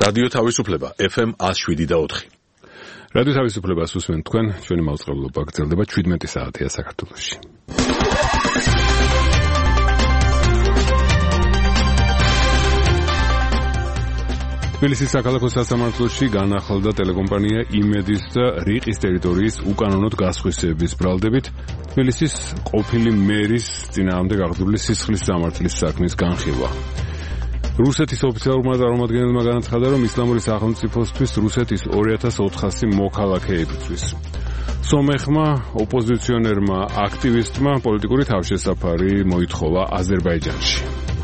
რადიო თავისუფლება FM 107.4. რადიო თავისუფლებას უსმენთ თქვენ, ჩვენი მაუწყებლობა გრძელდება 17 საათია საქართველოში. თბილისის საქალაქო სასამართლოში განახლდა ტელეკომპანია იმედის და რიყის ტერიტორიის უკანონოდ გასხვისების ბრალდებით თბილისის ყოფილი მერის წინააღმდეგ აღძრული სისხლის სამართლის საქმის განხილვა. რუსეთის ოფიციალურმა წარმომადგენელმა განაცხადა, რომ ისლამური სახელმწიფოსთვის რუსეთის 2400 მოქალაქე იბრძვის. სომეხმა ოპოზიციონერმა აქტივისტმა პოლიტიკური თავშესაფარი მოითხოვა აზერბაიჯანში.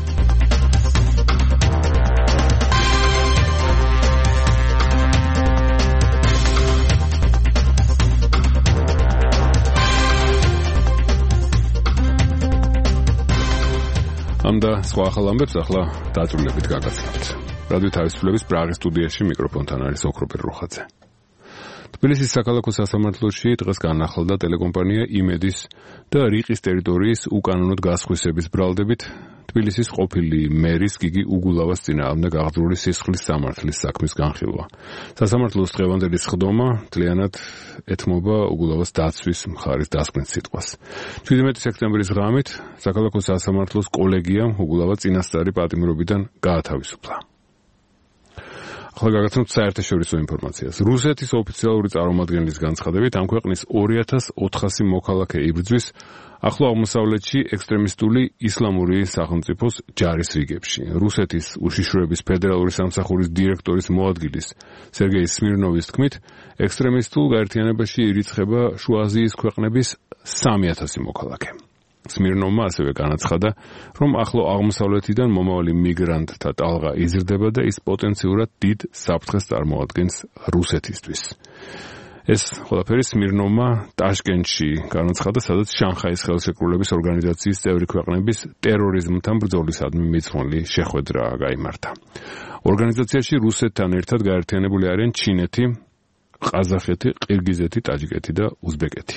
ამ და სხვა ახალ ამბებს ახლა დაწვრილებით გაგაცნობთ. რადიო თავისუფლების პრაღის სტუდიაში მიკროფონთან არის ოქროპირ როხაძე. თბილისის საქალაქო სასამართლოში დღეს განახლდა ტელეკომპანია იმედის და რიყის ტერიტორიის უკანონოდ გასხვისების ბრალდებით თბილისის ყოფილი მერის გიგი უგულავას წინააღმდეგ აღძრული სისხლის სამართლის საქმის განხილვა. სასამართლოს დღევანდელი სხდომა მთლიანად ეთმობა უგულავას დაცვის მხარის დასკვნის სიტყვას. 17 სექტემბრის ღამით საქალაქო სასამართლოს კოლეგიამ უგულავა წინასწარი პატიმრობიდან გაათავისუფლა. ახლა გაგაცნობთ საერთაშორისო ინფორმაციას. რუსეთის ოფიციალური წარმომადგენლის განცხადებით ამ ქვეყნის 2400 მოქალაქე იბრძვის ახლო აღმოსავლეთში ექსტრემისტული ისლამური სახელმწიფოს ჯარის რიგებში. რუსეთის უშიშროების ფედერალური სამსახურის დირექტორის მოადგილის სერგეი სმირნოვის თქმით, ექსტრემისტულ გაერთიანებაში ირიცხება შუა აზიის ქვეყნების 3000 მოქალაქე. სმირნოვმა ასევე განაცხადა, რომ ახლო აღმოსავლეთიდან მომავალი მიგრანტთა ტალღა იზრდება და ის პოტენციურად დიდ საფრთხეს წარმოადგენს რუსეთისთვის. ეს ყველაფერი სმირნოვმა ტაშკენტში განაცხადა, სადაც შანხაის ხელშეკრულების ორგანიზაციის წევრი ქვეყნების ტერორიზმთან ბრძოლისადმი მიძღვნილი შეხვედრა გაიმართა. ორგანიზაციაში რუსეთთან ერთად გაერთიანებული არიან ჩინეთი, ყაზახეთი, ყირგიზეთი, ტაჯიკეთი და უზბეკეთი.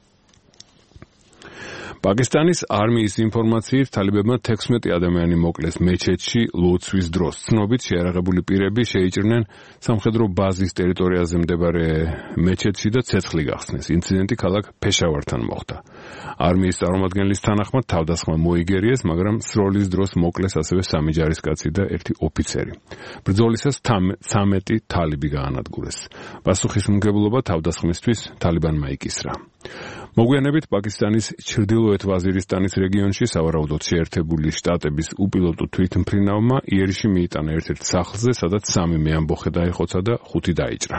პაკისტანის არმიის ინფორმაციით თალიბებმა 16 ადამიანი მოკლეს მეჩეთში ლოცვის დროს. ცნობით შეიარაღებული პირები შეიჭრნენ სამხედრო ბაზის ტერიტორიაზე მდებარე მეჩეთში და ცეცხლი გახსნეს. ინციდენტი ქალაქ ფეშავართან მოხდა. არმიის წარმომადგენლის თანახმად თავდასხმა მოიგერიეს, მაგრამ სროლის დროს მოკლეს ასევე 3 ჯარისკაცი და 1 ოფიცერი. ბრძოლისას 13 თალიბი გაანადგურეს. პასუხისმგებლობა თავდასხმისთვის თალიბანმა იკისრა. მოგვიანებით პაკისტანის ჩრდილოეთ ვაზირისტანის რეგიონში სავარაუდოდ შეერთებული შტატების უპილოტო თვითმფრინავმა იერიში მიიტანა ერთ-ერთ სახლზე, სადაც 3 მეამბოხე დაიხოცა და 5 დაიჭრა.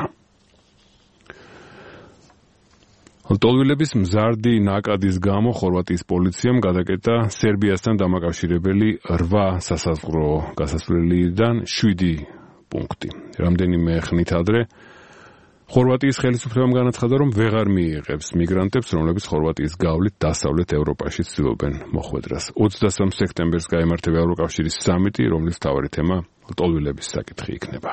ლტოლვილების მზარდი ნაკადის გამო ხორვატიის პოლიციამ გადაკეტა სერბიასთან დამაკავშირებელი 8 სასაზღვრო გასასვლელიდან 7 პუნქტი. რამდენიმე ხნით ადრე ხორვატიის ხელისუფლებამ განაცხადა, რომ ვეღარ მიიღებს მიგრანტებს, რომლებიც ხორვატიის გავლით დასავლეთ ევროპაში ცდილობენ მოხვედრას. 23 სექტემბერს გაიმართება ევროკავშირის სამიტი, რომლის მთავარი თემა ლტოლვილების საკითხი იქნება.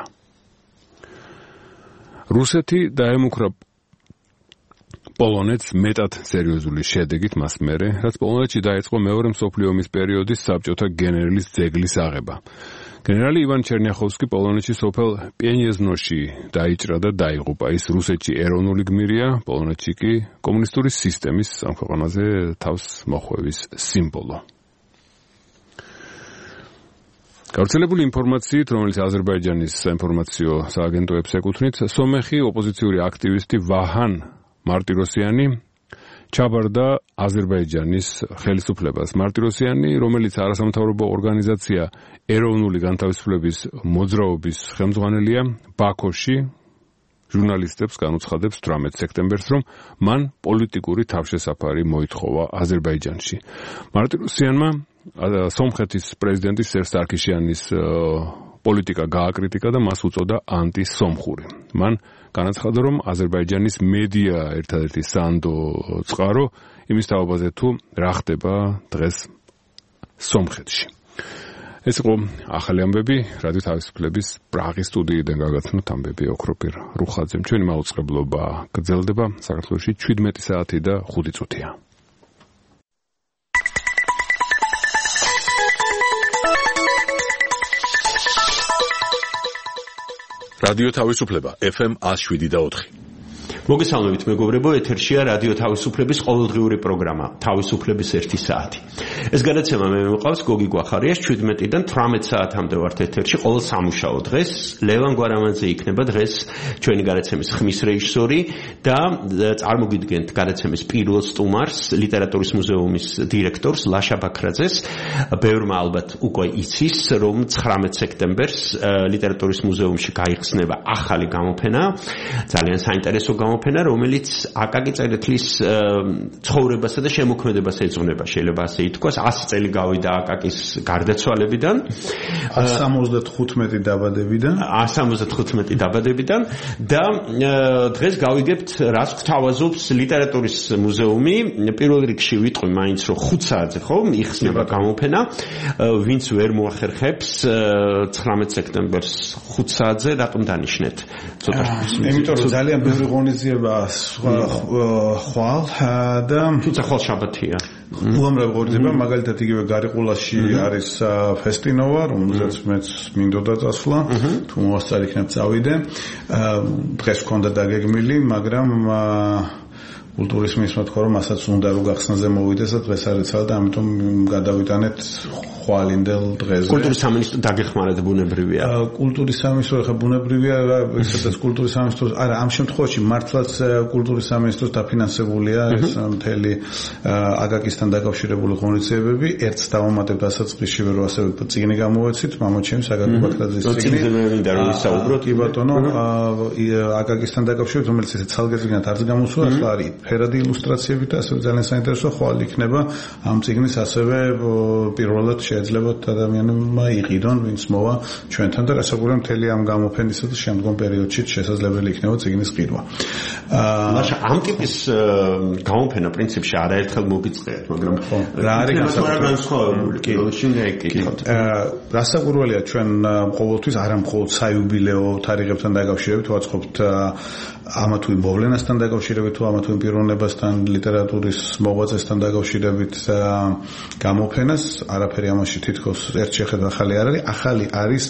რუსეთი დაემუქრა პოლონეთს მეტად სერიოზული შედეგით მას მერე, რაც პოლონეთში დაიწყო მეორე მსოფლიო ომის პერიოდის საბჭოთა გენერლის ძეგლის აღება. გენერალი ივან ჩერნიახოვსკი პოლონეთში სოფელ პიენიეზნოში დაიჭრა და დაიღუპა. ის რუსეთში ეროვნული გმირია, პოლონეთში კი კომუნისტური სისტემის ამ ქვეყანაზე თავს მოხვევის სიმბოლო. გავრცელებული ინფორმაციით, რომელიც აზერბაიჯანის საინფორმაციო სააგენტოებს ეკუთვნით, სომეხი ოპოზიციური აქტივისტი ვაჰან მარტიროსიანი ჩაბარდა აზერბაიჯანის ხელისუფლებას. მარტიროსიანი, რომელიც არასამთავრობო ორგანიზაცია ეროვნული განთავისუფლების მოძრაობის ხელმძღვანელია, ბაქოში ჟურნალისტებს განუცხადებს 18 სექტემბერს, რომ მან პოლიტიკური თავშესაფარი მოითხოვა აზერბაიჯანში. მარტიროსიანმა სომხეთის პრეზიდენტის სერჟ სარქიშიანის პოლიტიკა გააკრიტიკა და მას უწოდა ანტისომხური. მან განაცხადა, რომ აზერბაიჯანის მედია ერთადერთი სანდო წყარო იმის თაობაზე თუ რა ხდება დღეს სომხეთში. ეს იყო ახალი ამბები რადიო თავისუფლების პრაღის სტუდიიდან გაგაცნოთ ამბები ოქროპირ რუხაძემ. ჩვენი მაუწყებლობა გრძელდება საქართველოში 17 საათი და 5 წუთია. რადიო თავისუფლება FM 107.4. მოგესალმებით მეგობრებო, ეთერშია რადიო თავისუფლების ყოველდღიური პროგრამა თავისუფლების 1 საათი. ეს გადაცემა მე მიყავს გოგი გვახარიას 17-დან 18 საათამდე ვართ ეთერში ყოველ სამუშაო დღეს. ლევან გვარამაძე იქნება დღეს ჩვენი გადაცემის ხმის რეჟისორი და წარმოგიდგენთ გადაცემის პირველ სტუმარს, ლიტერატურის მუზეუმის დირექტორს ლაშა ბაქრაძეს. ბევრმა ალბათ უკვე იცის, რომ 19 სექტემბერს ლიტერატურის მუზეუმში გაიხსნება ახალი გამოფენა, ძალიან საინტერესო გამოფენა, რომელიც აკაკი წერეთლის ცხოვრებასა და შემოქმედებას ეძღვნება, შეიძლება ასე ითქვას. 100 წელი გავიდა აკაკის გარდაცვალებიდან, 175 დაბადებიდან და დღეს გავიგებთ, რაც გვთავაზობს ლიტერატურის მუზეუმი. პირველ რიგში ვიტყვი მაინც, რომ 5 საათზე ხო იხსნება გამოფენა, ვინც ვერ მოახერხებს 19 სექტემბერს 5 საათზე რატომ დანიშნეთ? იმიტომ რომ ძალიან ბევრი ღონისძიება ხვალ და თუმცა ხვალ შაბათია. უამრავი ღონისძიება, მაგალითად იგივე გარიყულაში არის ფესტინოვა, რომელზეც მეც მინდოდა წასვლა, თუ მოასწარ იქნებ წავიდე. დღეს მქონდა დაგეგმილი, მაგრამ კულტურის მინისტრმა თქვა, რომ მასაც უნდა რომ გახსნაზე მოვიდეს და დღეს არ ეცალა და ამიტომ გადავიტანეთ ხვალინდელ დღეზე. კულტურის სამინისტრო დაგეხმარეთ, ბუნებრივია. კულტურის სამინისტრო ხა ბუნებრივია, სადაც კულტურის სამინისტრო, არა, ამ შემთხვევაში მართლაც კულტურის სამინისტროს დაფინანსებულია ეს მთელი აკაკისთან დაკავშირებული ღონისძიებები. ერთს დავამატებთ დასაწყისში, რომ ასევე წიგნი გამოვეცით, მამაჩემს აკაკი ბაქრაძის წიგნი. წიგნი და ვისაუბროთ, კი ბატონო, აკაკისთან დაკავშირებით, რომელიც ესე ცალკე წიგნად არც გამოსულა, ახლა არის ფერადი ილუსტრაციები და ასევე ძალიან საინტერესო ხვალ იქნება ამ წიგნის ასევე პირველად შეიძლება ადამიანებმა იყიდონ, ვინც მოვა ჩვენთან და რასაკვირველია მთელი ამ გამოფენისა და შემდგომ პერიოდში შესაძლებელი იქნება წიგნის ყიდვა. ლაშა, ამ ტიპის გამოფენა პრინციპში არაერთხელ მოგიწყეათ, მაგრამ რა არის განსხვავებული? კი, შეიძლება ეკითხოთ. რასაკვირველია ჩვენ ყოველთვის არა მხოლოდ საიუბილეო თარიღებთან დაკავშირებით ვაწყობთ ამა თუ იმ მოვლენასთან დაკავშირებით თუ ამა თუ იმ პიროვნებასთან, ლიტერატურის მოღვაწესთან დაკავშირებით გამოფენას, არაფერი ამაში თითქოს ერთ შეხედვა ახალი არ არის. ახალი არის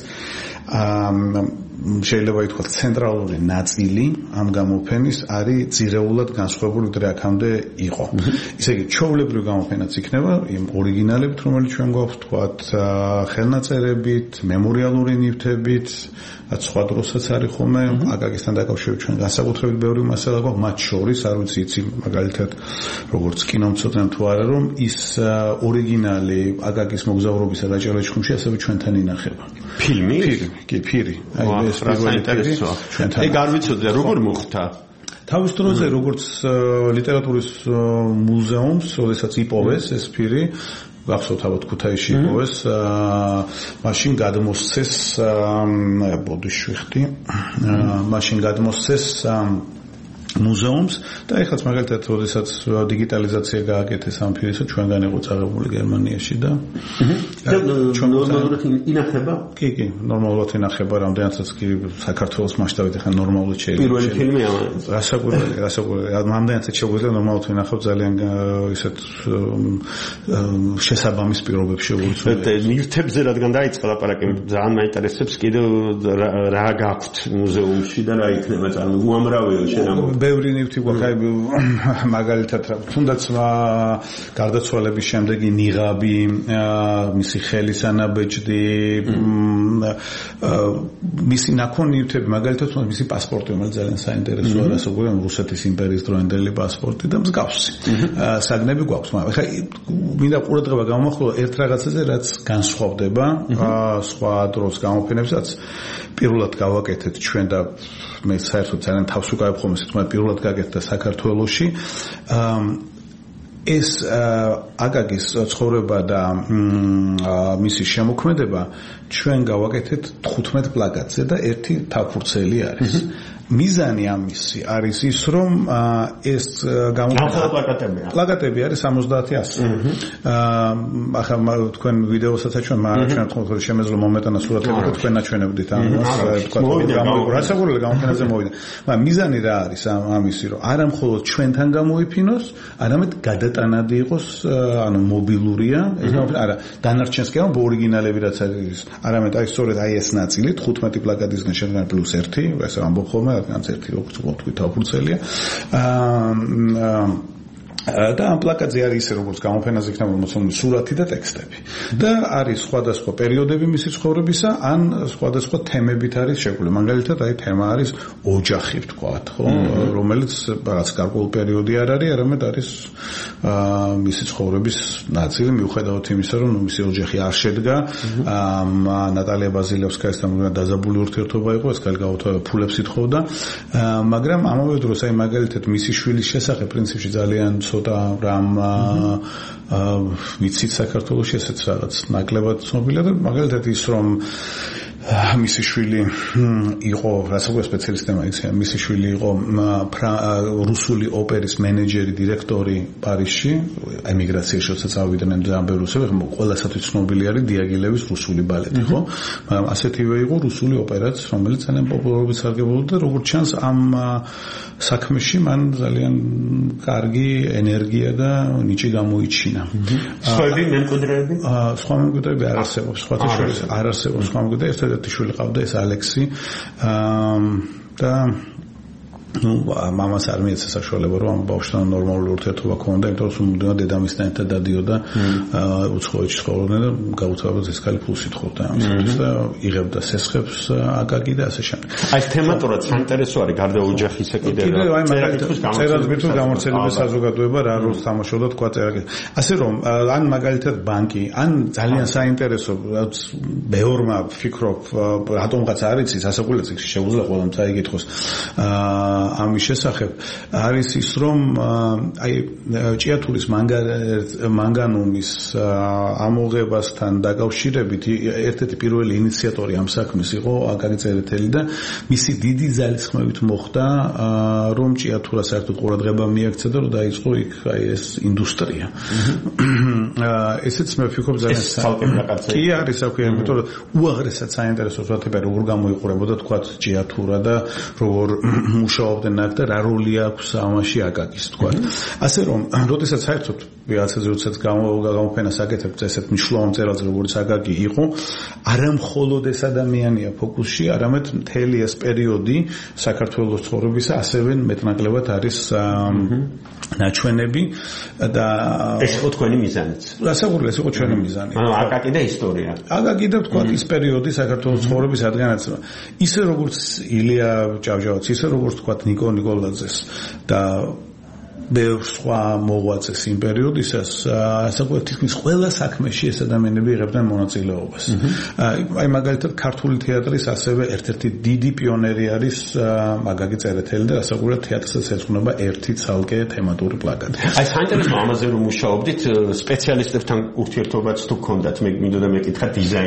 შეიძლება ითქვას ცენტრალური ნაწილი ამ გამოფენის არის ძირეულად განსხვავებული ვიდრე აქამდე იყო. ისე იგი ჩვეულებრივი გამოფენაც იქნება იმ ორიგინალებით, რომელიც ჩვენ გვაქვს, თქვათ, ხელნაწერებით, მემორიალური ნივთებით, სხვა დროსაც არის ხოლმე აკაკისთან დაკავშირებით ჩვენ განსაკუთრებით ბევრი მასალა გვაქვს, მათ შორის არ ვიცი იცი მაგალითად როგორც კინომცოდნე თუ არა, რომ ის ორიგინალი აკაკის მოგზაურობისა რაჭა-ლეჩხუმში ასევე ჩვენთან ინახება. ფილმი? კი, ფირი. ეს საინტერესოა. ეგ არ ვიცოდი, როგორ მოხდა? თავის დროზე როგორც ლიტერატურის მუზეუმს, როდესაც იპოვეს ეს ფირი, გახსოვთ ალბათ ქუთაისში იპოვეს, მაშინ გადმოსცეს ბოდიშვიხტი, მაშინ გადმოსცეს მუზეუმს და ეხლაც მაგალითად როდესაც დიგიტალიზაცია გააკეთეს ამ ფირისა, ჩვენგან იყო წაღებული გერმანიაში და ნორმალურად ინახება? კი, ნორმალურად ინახება, რამდენადაც კი საქართველოს მასშტაბით ახლა ნორმალურად შეიძლება. პირველი ფილმი ამა. რასაკვირველია, რამდენადაც შეგვიძლია ნორმალურად ვინახავ ძალიან ისეთ შესაბამის პირობებში შეგვიძლია. ნივთებზე რადგან დაიწყო ლაპარაკი, ძალიან მაინტერესებს კიდევ რა გაქვთ მუზეუმში და რა იქნება წარმოებული. უამრავია შენ ბევრი ნივთი გვაქვს, მაგალითად, თუნდაც გარდაცვალების შემდეგი ნიღაბი, მისი ხელის ანაბეჭდი, მისი ნაქონიერთები, მაგალითად, მისი პასპორტი, რომელიც ძალიან საინტერესოა, რასაკვირველია, რუსეთის იმპერიის დროინდელი პასპორტი და მსგავსი. საგნები გვაქვს, მაგრამ ხა მინდა ყურადღება გამოვახვილო ერთ რაღაცაზე, რაც განსხვავდება სხვა დროს გამოფენებსაც. პირველად გავაკეთეთ ჩვენ და მე საერთოდ ძალიან თავს უკავებ ხოლმე თქმა პირველად გაკეთდა საქართველოში ეს აკაკის ცხოვრება და მისი შემოქმედება ჩვენ გავაკეთეთ 15 პლაკატზე და ერთი თავფურცელი არის. მიზანი ამისი არის ის, რომ ეს პლაკატები არის 70-100. ახლა თქვენ ვიდეოსაც აჩვენებთ, მაგრამ თქვენ შემეძლო მომეტანა სურათები და თქვენ აჩვენებდით ამას, თქვა რასაკვირველი გამოფენაზე მოვიდა. მაგრამ მიზანი რა არის ამისი, რომ არა მხოლოდ ჩვენთან გამოიფინოს, არამედ გადატანადი იყოს, ანუ მობილურია, ეს არა დანარჩენს კი არა ორიგინალები რაც არის, არამედ აი სწორედ აი ეს ნაწილი 15 პლაკატისგან შედგება +1, ესე ამბობ ხოლმე, რადგან ერთი როგორც ვთქვით, აფურცელია. და ამ პლაკატზე არის ისე როგორც გამოფენაზე იქნება მოცემული სურათი და ტექსტები და არის სხვადასხვა პერიოდები მისი ცხოვრებისა ან სხვადასხვა თემებით არის შეგვიძლია მაგალითად აი თემა არის ოჯახი ვთქვათ ხო რომელიც რაღაც გარკვეულ პერიოდი არ არის არამედ არის მისი ცხოვრების ნაწილი მიუხედავად იმისა რომ მისი ოჯახი არ შედგა ნატალია ბაზილევსკაისთან დაზაბული ურთიერთობა იყო ეს კალ გაუთავება ფულებს ითხოვდა მაგრამ ამავე დროს აი მაგალითად მისი შვილის შესახებ პრინციპში ძალიან ცოტა რამ ვიცით საქართველოში ესეც რაღაც ნაკლებად ცნობილია და მაგალითად ის რომ მისი შვილი იყო რასაკვირველი სპეციალისტი მაიქცია მისი შვილი იყო რუსული ოპერის მენეჯერი დირექტორი პარიზში ემიგრაციაში როდესაც ავიდნენ ძალიან ბევრი რუსები ყველასათვის ცნობილი არის დიაგილევის რუსული ბალეტი ხო მაგრამ ასეთივე იყო რუსული ოპერაც რომელიც ძალიან პოპულარობით სარგებლობდა და როგორც ჩანს ამ საქმეში მან ძალიან კარგი ენერგია და ნიჭი გამოიჩინა სხვაები მემკვიდრეები სხვა მემკვიდრეები არ არსებობს სხვათა შორის არ არსებობს სხვა მემკვიდრეები ერთადერთი შვილი ყავდა ეს ალექსი და მამას არ მიეცა საშუალება რომ ამ ბავშვთან ნორმალური ურთიერთობა ქონდა იმიტომ რომ მუდმივად დედამისთან ერთად დადიოდა უცხოეთში ცხოვრობდნენ და გაუთავებად ეს ქალი ფულს ითხოვდა ამისთვის და იღებდა სესხებს აკაკი და ასე შემდეგ აი თემატურად საინტერესო არის გარდა ოჯახისა კიდევ წერადბირთულ გამორჩენების საზოგადოება რა როლს თამაშობდა თქვა წერადბირთი ასე რომ ან მაგალითად ბანკი ან ძალიან საინტერესო ბევრმა ფიქრობ რატომღაც არ იცის ასაკულის წიგნში შეუძლია ყველამ წაიკითხოს ამის შესახებ არის ის რომ აი ჭიათურის მანგანუმის ამოღებასთან დაკავშირებით ერთ-ერთი პირველი ინიციატორი ამ საქმის იყო აკაკი წერეთელი და მისი დიდი ძალისხმევით მოხდა რომ ჭიათურას საერთოდ ყურადღება მიაქცა და რომ დაიწყო იქ აი ეს ინდუსტრია ესეც მე ვფიქრობ ძალიან კი არის საქმე იმიტომ რომ უაღრესად საინტერესო სათებია როგორ გამოიყურებოდა თქვა ჭიათურა და როგორ მუშაობდნენ აქ და რა როლი აქვს ამაში აკაკის თქვა. ასე რომ, როდესაც საერთოდ ვიღაცაზე როდესაც გამოფენას აკეთებთ ესეთ მნიშვნელოვან წერილზე როგორც აკაკი იყო, არა მხოლოდ ეს ადამიანია ფოკუსში, არამედ მთელი ეს პერიოდი საქართველოს ცხოვრებისა ასევე მეტნაკლებად არის ნაჩვენები და ეს იყო თქვენი მიზანიც. რასაკვირველი ეს იყო ჩვენი მიზანი. ანუ აკაკი და ისტორია. აკაკი და თქვა ის პერიოდი საქართველოს ცხოვრების რადგანაც ისე როგორც ილია ჭავჭავაძე, ისე როგორც თქვა ნიკო ნიკოლაძეს და ბევრ სხვა მოღვაწეს იმ პერიოდისას საკუთარ თითქმის ყველა საქმეში ეს ადამიანები იღებდნენ მონაწილეობას. აი მაგალითად ქართული თეატრის ასევე ერთ-ერთი დიდი პიონერი არის აკაკი წერეთელი და საკუთარ თეატრსაც ეძღვნება ერთი ცალკე თემატური პლაკატი. აი საინტერესო ამაზე რომ მუშაობდით სპეციალისტებთან ურთიერთობაც თუ გქონდათ მე მინდოდა მეკითხა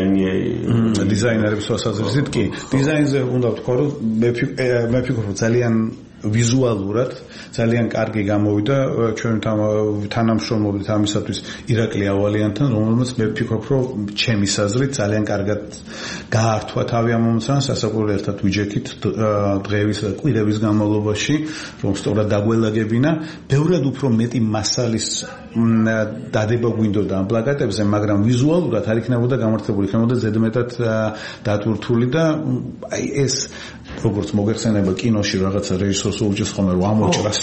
დიზაინერებს ასაზრდით კი დიზაინზე უნდა ვთქვა რომ მე ვფიქრობ ძალიან ვიზუალურად ძალიან კარგი გამოვიდა ჩვენ თანამშრომლობით ამისათვის ირაკლი ავალიანთან რომელმაც მე ვფიქრობ რომ ჩემი საზრით ძალიან კარგად გაართვა თავი ამ მომცანს ასაკურველი ერთად ვიჯექით დღეების და კვირების განმავლობაში რომ სწორად დაგველაგებინა ბევრად უფრო მეტი მასალის დადება გვინდოდა ამ პლაკატებზე მაგრამ ვიზუალურად არ იქნებოდა გამართებული იქნებოდა ზედმეტად დატვირთული და აი ეს როგორც მოგეხსენება კინოში რაღაცა რეჟისორს უჭირს ხოლმე რომ ამოჭრას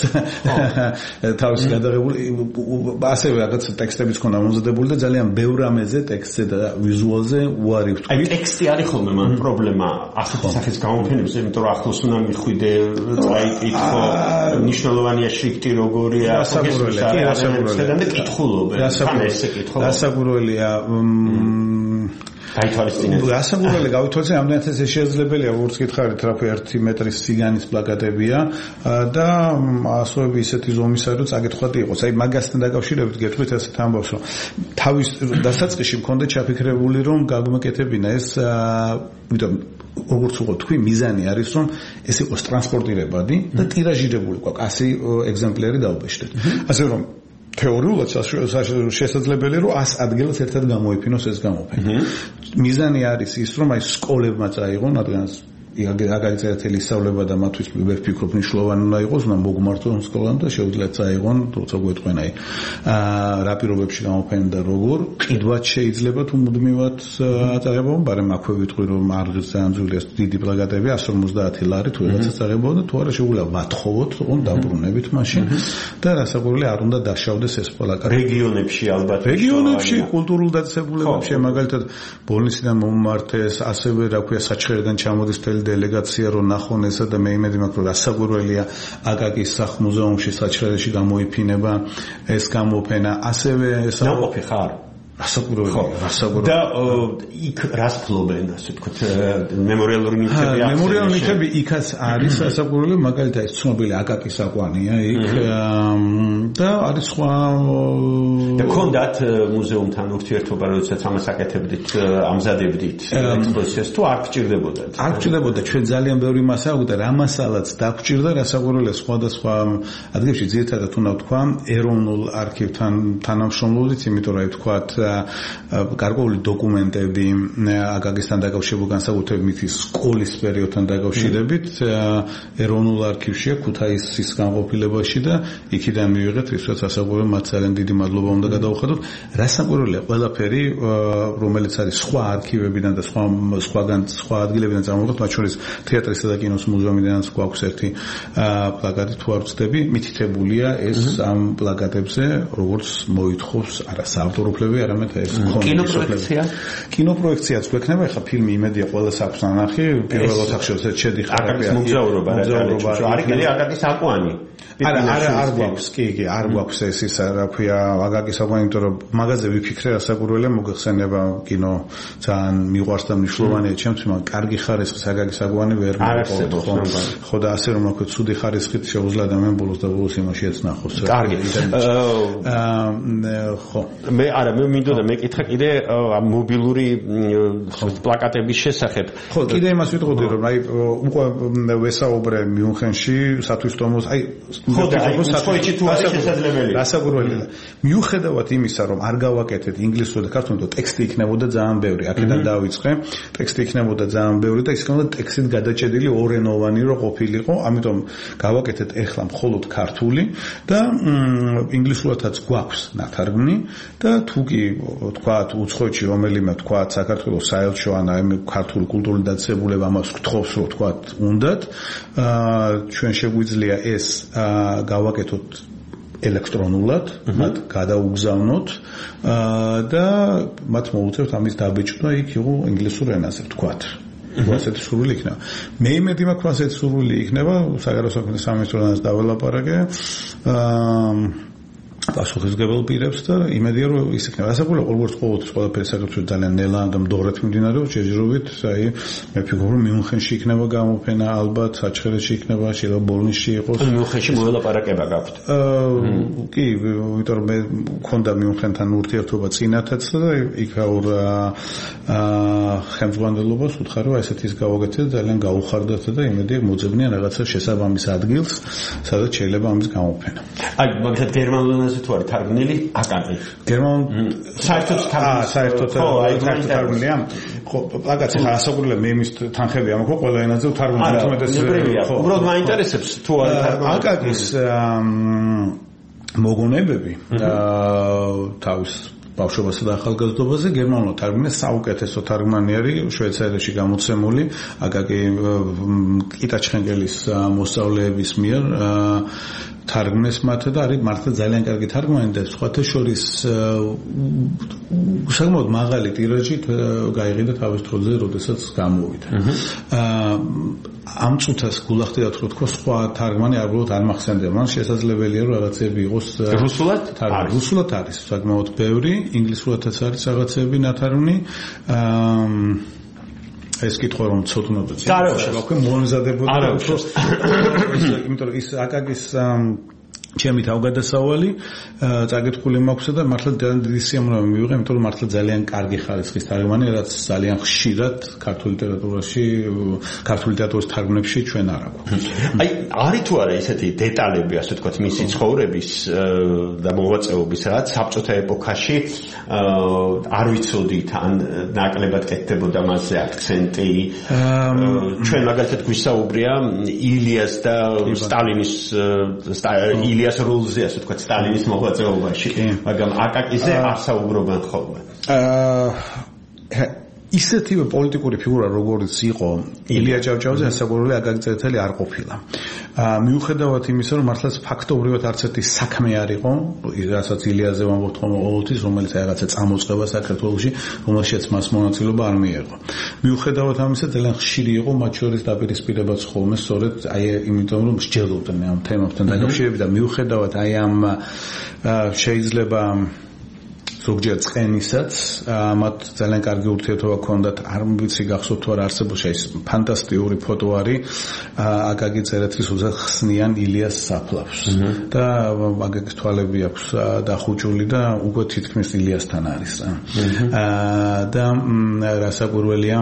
თავის გადაღებული ასევე რაღაც ტექსტებიც ქონდა მომზადებული და ძალიან ბევრ ამაზე ტექსტზე და ვიზუალზე უარი ვთქვი. აი ტექსტი არის ხოლმე მან პრობლემა ასეთი სახის გამოფენებზე, იმიტომ რომ ახლოს უნდა მიხვიდე წაიკითხო მნიშვნელოვანია შრიფტი როგორია და კითხულობენ. რასაკვირველია გაითვალისწინეთ. გასაგებია გავითვალისწინეთ, ამდენად ეს შესაძლებელია, როგორც გითხარით, რა ქვია 1 მეტრის სიგანის პლაკატებია და ასოები ისეთი ზომისა, რომ წაგეთხვათ იყოს. აი მაგასთან დაკავშირებით გეტყვით ასეთ ამბავს, რომ თავის დასაწყისში მქონდა ჩაფიქრებული, რომ გაგმეკეთებინა ეს, იმიტომ როგორც უყო თქვი მიზანი არის რომ ეს იყოს ტრანსპორტირებადი და ტირაჟირებული გვაქვს 100 ეგზემპლარი დაუბეჭდეთ ასე რომ თეორიულად შესაძლებელია რომ 100 ადგილას ერთად გამოიფინოს ეს გამოფენა მიზანი არის ის რომ აი სკოლებმა წაიღონ რადგანაც აგაგიწერეთელი სწავლება და მათთვის ვერ ვფიქრობ მნიშვნელოვანი უნდა იყოს უნდა მოგმართონ სკოლამ და შეუძლია წაიღონ როცა გვეტყვენ აი რა პირობებში გამოფენა და როგორ ყიდვაც შეიძლება თუ მუდმივად აწარმოებო მაგრამ აქვე ვიტყვი რომ არღის ძალიან ძვირია დიდი პლაკატები 150 ლარი თუ რაღაცა წაღებოდა და თუ არა შეუძლია ვათხოვოთ თქო დაბრუნებით მაშინ და რასაკვირველია არ უნდა დაშავდეს ეს პლაკატი რეგიონებში ალბათ რეგიონებში კულტურულ დაწესებულებებში მაგალითად ბოლნისიდან მომმართეს ასევე რა ქვია საჩხერიდან ჩამოდის დელეგაცია რომ ნახონ ესა და მე იმედი მაქვს რომ რასაკვირველია აკაკის სახლ-მუზეუმში საჩხერეში გამოიფინება ეს გამოფენა ასევე ეს ნაყოფი ხარ რასაკვირველია და იქ რას ფლობენ ასე ვთქვათ მემორიალური ნივთები მემორიალური ნივთები იქაც არის რასაკვირველია მაგალითად ეს ცნობილი აკაკის აკვანია იქ და არის სხვა და კონდათ მუზეუმთან ურთიერთობა როდესაც ამას აკეთებდით ამზადებდით ექსპოზიციას თუ არ გჭირდებოდა არ გჭირდებოდა ჩვენ ძალიან ბევრი მასა აქვს და რა მასალაც დაგჭირდა რასაკვირველია სხვადასხვა ადგილებში ძირითადად უნდა ვთქვა ეროვნულ არქივთან თანამშრომლობით იმიტომ რომ ვთქვათ გარკვეული დოკუმენტები აკაკისთან დაკავშირებული განსაკუთრებით მითი სკოლის პერიოდთან დაკავშირებით ეროვნულ არქივშია ქუთაისის განყოფილებაში და იქიდან მივიღეთ ისაც ასაკურე მათ ძალიან დიდი მადლობა უნდა გადავუხადოთ რასაკვირველია ყველაფერი რომელიც არის სხვა არქივებიდან და სხვა ადგილებიდან წარმოგვიდგენთ მათ შორის თეატრისა და კინოს მუზეუმიდანაც გვაქვს ერთი პლაკატი თუ არ ვცდები მითითებულია ეს ამ პლაკატებზე როგორც მოითხოვს არა საავტორო უფლებები არამედ ეს კინოპროექციაც გვექნება ხა ფილმი იმედია ყველას აქვს ნახი პირველ ოთახში შედი ხარებია მოგზაურობა არის კიდე აკაკის აკვანი არ გვაქვს კი არ გვაქვს ეს ის რა ქვია აკაკის აკვანი იმიტომ რომ მაღაზია ვიფიქრე რასაკვირველია მოგეხსენება კინო ძალიან მიყვარს და მნიშვნელოვანია ჩემთვის მაგრამ კარგი ხარისხის აკაკის აკვანი ვერ მოყავთ ხო და ასე რომ აქვე ცუდი ხარისხით შეუძლია ადამიან ბოლოს და ბოლოს იმაშიაც ნახოს კარგი ხო მე არა მე მინდოდა მეკითხა კიდე მობილური პლაკატების შესახებ ხო კიდე იმას ვიტყოდი რომ აი უკვე ვესაუბრე მიუნხენში სათვისტომოს აი ხო და აი უცხოეთში თუ არის შესაძლებელი რასაკვირველია მიუხედავად იმისა რომ არ გავაკეთეთ ინგლისურად და ქართულად ტექსტი იქნებოდა ძალიან ბევრი აქედან დავიწყე ტექსტი იქნებოდა ძალიან ბევრი და ის იქნებოდა ტექსტით გადაჭედილი ორენოვანი რო ყოფილიყო ამიტომ გავაკეთეთ ეხლა მხოლოდ ქართული და ინგლისურადაც გვაქვს ნათარგმნი და თუ კი თქვათ უცხოეთში რომელიმე თქვათ საქართველოს საელჩო ან აი ქართული კულტურული დაწესებულება ამას გთხოვს რომ თქვათ უნდათ ჩვენ შეგვიძლია ეს გავაკეთოთ ელექტრონულად მათ გადაუგზავნოთ და მათ მოუწევთ ამის დაბეჭდვა იქ იყო ინგლისურ ენაზე თქვათ ასეთი სურვილი იქნება მე იმედი მაქვს ასეთი სურვილი იქნება საგარეო საქმეთა სამინისტროდანაც დაველაპარაკე პასუხისმგებელ პირებს და იმედია რომ ის იქნება. რასაკვირველია ყოველთვის ყველაფერი საქართველოს ძალიან ნელა და მდორეთ მიმდინარეობს ჯერჯერობით, აი მე ვფიქრობ რომ მიუნხენში იქნება გამოფენა, ალბათ საჩხერეში იქნება, შეიძლება ბოლნისში იყოს. მიუნხენში მოელაპარაკება გაქვთ. კი, იმიტომ რომ მე მქონდა მიუნხენთან ურთიერთობა წინათაც და იქ ხელმძღვანელობას ვუთხარ რომ ესეთი ის გავაკეთეთ ძალიან გაუხარდათ და იმედია მოძებნიან რაღაცა შესაბამის ადგილს, სადაც შეიძლება ამის გამოფენა. აი მაგათ გერმანულად თუ არის თარგმნილი აკაკი საერთოდ თარგმნილია ხო აკაკი ასაკურია მე იმის თანხები ამქო ყველა ენაზე თარგმნილი ხო უბრალოდ მაინტერესებს თუ არის თარგმნილი აკაკის მოგონებები თავის ბავშვობასა და ახალგაზრდობაზე გერმანულად თარგმნილი საუკეთესო თარგმანი არის შვეიცარიაში გამოცემული აკაკი კიტაჩხენგელის მოსწავლეების მიერ თარგმნეს მათ და არის მართლა ძალიან კარგი თარგმანი და სხვათა შორის საკმაოდ მაღალი ტირაჟით გაიყიდა თავის დროზე, როდესაც გამოვიდა. ამ წუთას გულახდიათ რომ თქო სხვა თარგმანი არ მახსენდება. მან შესაძლებელია რომ რაღაცები იყოს რუსულად? რუსულად არის საკმაოდ ბევრი, ინგლისურადაც არის რაღაცები ნათარგმნი. ეს კითხვა რომ ცოტნოდაც არა მოგვიმზადებოდა იმიტომ რომ ის აკაკის ჩემი თავგადასავალი წაკითხული მაქვსა და მართლა დიდი სიამოვნება მივიღე, იმიტომ რომ მართლა ძალიან კარგი ხარისხის თარგმანი, რაც ძალიან ხშირად ქართულ ლიტერატურაში, ქართული ლიტერატურის თარგმანებში ჩვენ არ აქვს. აი, არის თუ არა ესეთი დეტალები, ასე ვთქვათ, მისი ცხოვრების და მოღვაწეობის, რაც საბჭოთა ეპოქაში არ ვიცოდით, ან ნაკლებად კეთდებოდა მასზე აქცენტი. ჩვენ მაგალითად გვისაუბრია ილიას და სტალინის ილიას როლზე, ასე ვთქვათ, სტალინის მოღვაწეობაში, მაგრამ აკაკიზე არ საუბრობენ ხოლმე. ისეთივე პოლიტიკური ფიგურა როგორც იყო ილია ჭავჭავაძე, ასაკურველი აკაკი წერეთელი არ ყოფილა. მიუხედავად იმისა, რომ მართლაც ფაქტობრივად არც ერთი საქმე არ იყო, რასაც ილიაზე ვამბობთ ხოლმე ყოველთვის, რომელიც რაღაცა წამოწყება საქართველოში, რომელშიც მას მონაწილეობა არ მიიღო. მიუხედავად ამისა, ძალიან ხშირი იყო მათ შორის დაპირისპირებაც ხოლმე, სწორედ აი იმიტომ რომ მსჯელობდნენ ამ თემებთან დაკავშირებით და მიუხედავად აი ამ შეიძლება ზოგჯერ წყენისაც მათ ძალიან კარგი ურთიერთობა ჰქონდათ, არ ვიცი გახსოვთ თუ არა არსებობს ეს ფანტასტიკური ფოტო არის აკაკი წერეთლის უზახსნიან ილიას საფლავს და აკაკის თვალები აქვს დახუჭული და უკვე თითქმის ილიასთან არის და რასაკვირველია